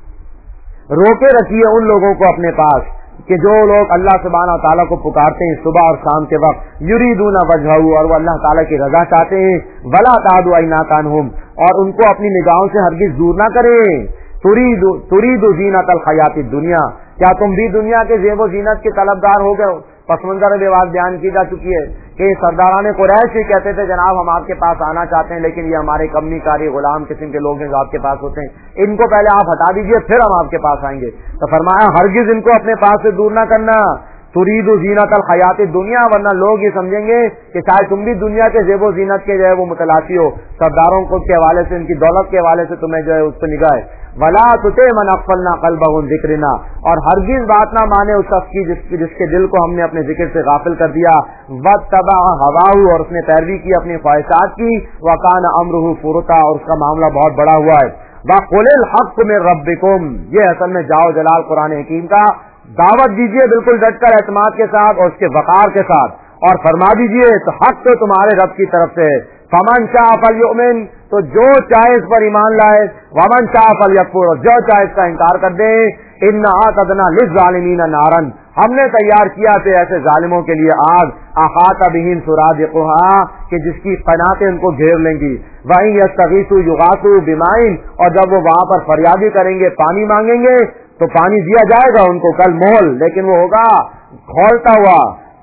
रोके रखिए उन लोगों को अपने पास कि जो लोग अल्लाह सुब्हानहु व तआला को पुकारते हैं सुबह और शाम के वक्त, युरीदूना वजहहू, और वो अल्लाह ताला की रजा चाहते हैं। वला तादु ऐनाकानहुम, और उनको अपनी निगाहों से हरगिज दूर ना करें। तुरीदु तुरीदु जीनतल हयातिद दुनिया, क्या तुम भी दुनिया के ज़ेब व जीनत के तलबगार हो गए? पस मंजर में बात बयान की जा चुकी है कि सरदारान कुरैश ही कहते थे जनाब हम आपके पास आना चाहते हैं, लेकिन ये हमारे कमी कारी गुलाम किस्म के लोग हैं जो आपके पास होते हैं, इनको पहले आप हटा दीजिए फिर हम आपके पास आएंगे। तो फरमाया हरगिज इनको अपने पास से दूर ना करना। तुरीदु जीनतल हयातिद दुनिया, वरना लोग ये समझेंगे कि शायद तुम भी दुनिया के ज़ेब जीनत के जो है वो मुतलाशी हो, सरदारों को के हवाले से, इनकी दौलत के हवाले से तुम्हें जो है उस पर निगाह है। वला तुते मन अग़फलना क़ल्बहु अन ज़िक्रिना, और हरगिज बात ना माने उस शख्स की जिसके जिसके दिल को हमने अपने जिक्र से गाफिल कर दिया। वत्तबा हवाहु, और उसने पैरवी की अपनी ख्वाहिशात की। वकान अमरुहु फुरता, और उसका मामला बहुत बड़ा हुआ है। वक़ुलिल हक़्क़ु मिन रब्बिकुम, ये असल में जाओ जलाल कुरान हकीम का दावत दीजिए बिल्कुल डटकर एतमाद के साथ और उसके वक़ार के साथ, और फरमा दीजिए तो हक तो तुम्हारे रब की तरफ से। फमन शाअ फलयुमिन, तो जो चाहे इस पर ईमान लाए। वमन शाअ फलयकफुर, और जो चाहे इसका इनकार कर दे। इन्ना अतदना लिज़्ज़ालिमीन नारन, हमने तैयार किया थे ऐसे जालिमों के लिए आग। अहाता बिहिम सुरादिक़ुहा, कि जिसकी कनातें उनको घेर लेंगी। वहीं यस्तगीसु युगासु बिमाइन, और जब वो वहां पर फरियादी करेंगे, पानी मांगेंगे, तो पानी दिया जाएगा उनको कल मोहल, लेकिन वो होगा खौलता हुआ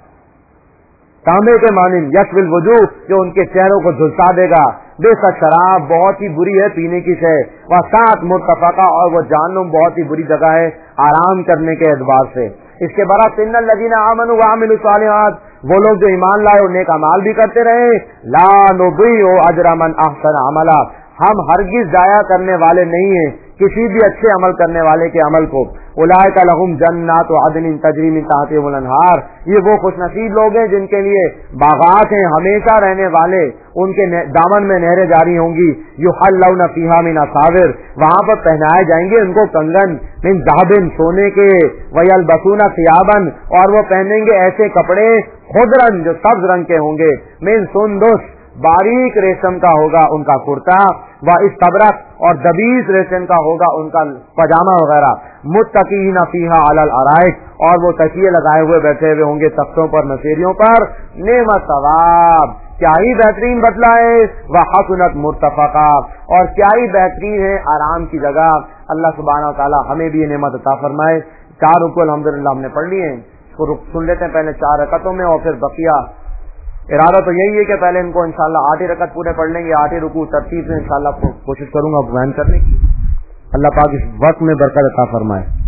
तांबे के मानिंद। यशविल वजूह, जो उनके चेहरों को झुलसा देगा। बेशक शराब बहुत ही बुरी है पीने की शय। वह सात मुर्तफका, और वो जहन्नुम बहुत ही बुरी जगह है आराम करने के एतबार से। इसके बरअक्स इन्नल लज़ीना आमनू व अमिलुस सालिहात, वो लोग जो ईमान लाए और नेक अमाल भी करते रहे। ला नुज़ीउ अजरा मन अहसन अमला, हम हरगिज जाया करने वाले नहीं है किसी भी अच्छे अमल करने वाले के अमल को। उलाइका लहुम जन्नातु अदनिन तजरी मिन तहतिहुल अनहार, ये वो खुशनसीब लोग हैं जिनके लिए बागात हैं हमेशा रहने वाले, उनके दामन में नहरें जारी होंगी। युहल्लौना फीहा मिन असाविर, वहां पर पहनाए जाएंगे उनको कंगन, मिन ज़हबिन, सोने के। वयलबसूना सियाबन, और वो पहनेंगे ऐसे कपड़े, खुदरन, जो सब्ज रंग के होंगे। मिन सुंदुस, बारीक रेशम का होगा उनका कुर्ता। व इस्तबरक, और दबीज रेशम का होगा उनका पजामा वगैरह। मुत्तकीना फीहा अलल अराइक, और वो तकिए लगाए हुए बैठे हुए होंगे तख्तों पर, नसेरियों पर। नेमत सवाब, क्या ही बेहतरीन बदला है। वह हसनत मुर्तफका, और क्या ही बेहतरीन है आराम की जगह। अल्लाह सुब्हानहु व तआला हमें भी ये नेमत अता फरमाए। चार रुकू अल्हम्दुलिल्लाह हमने पढ़ लिए हैं, इसको सुन लेते हैं पहले चार रकतों में, और फिर बकिया इरादा तो यही है कि पहले इनको इंशाल्लाह आठ ही रकत पूरे पढ़ लेंगे, आठ ही रुकू तरतीब से इंशाल्लाह कोशिश करूंगा बयान करने की। अल्लाह पाक इस वक्त में बरकत अता फरमाए।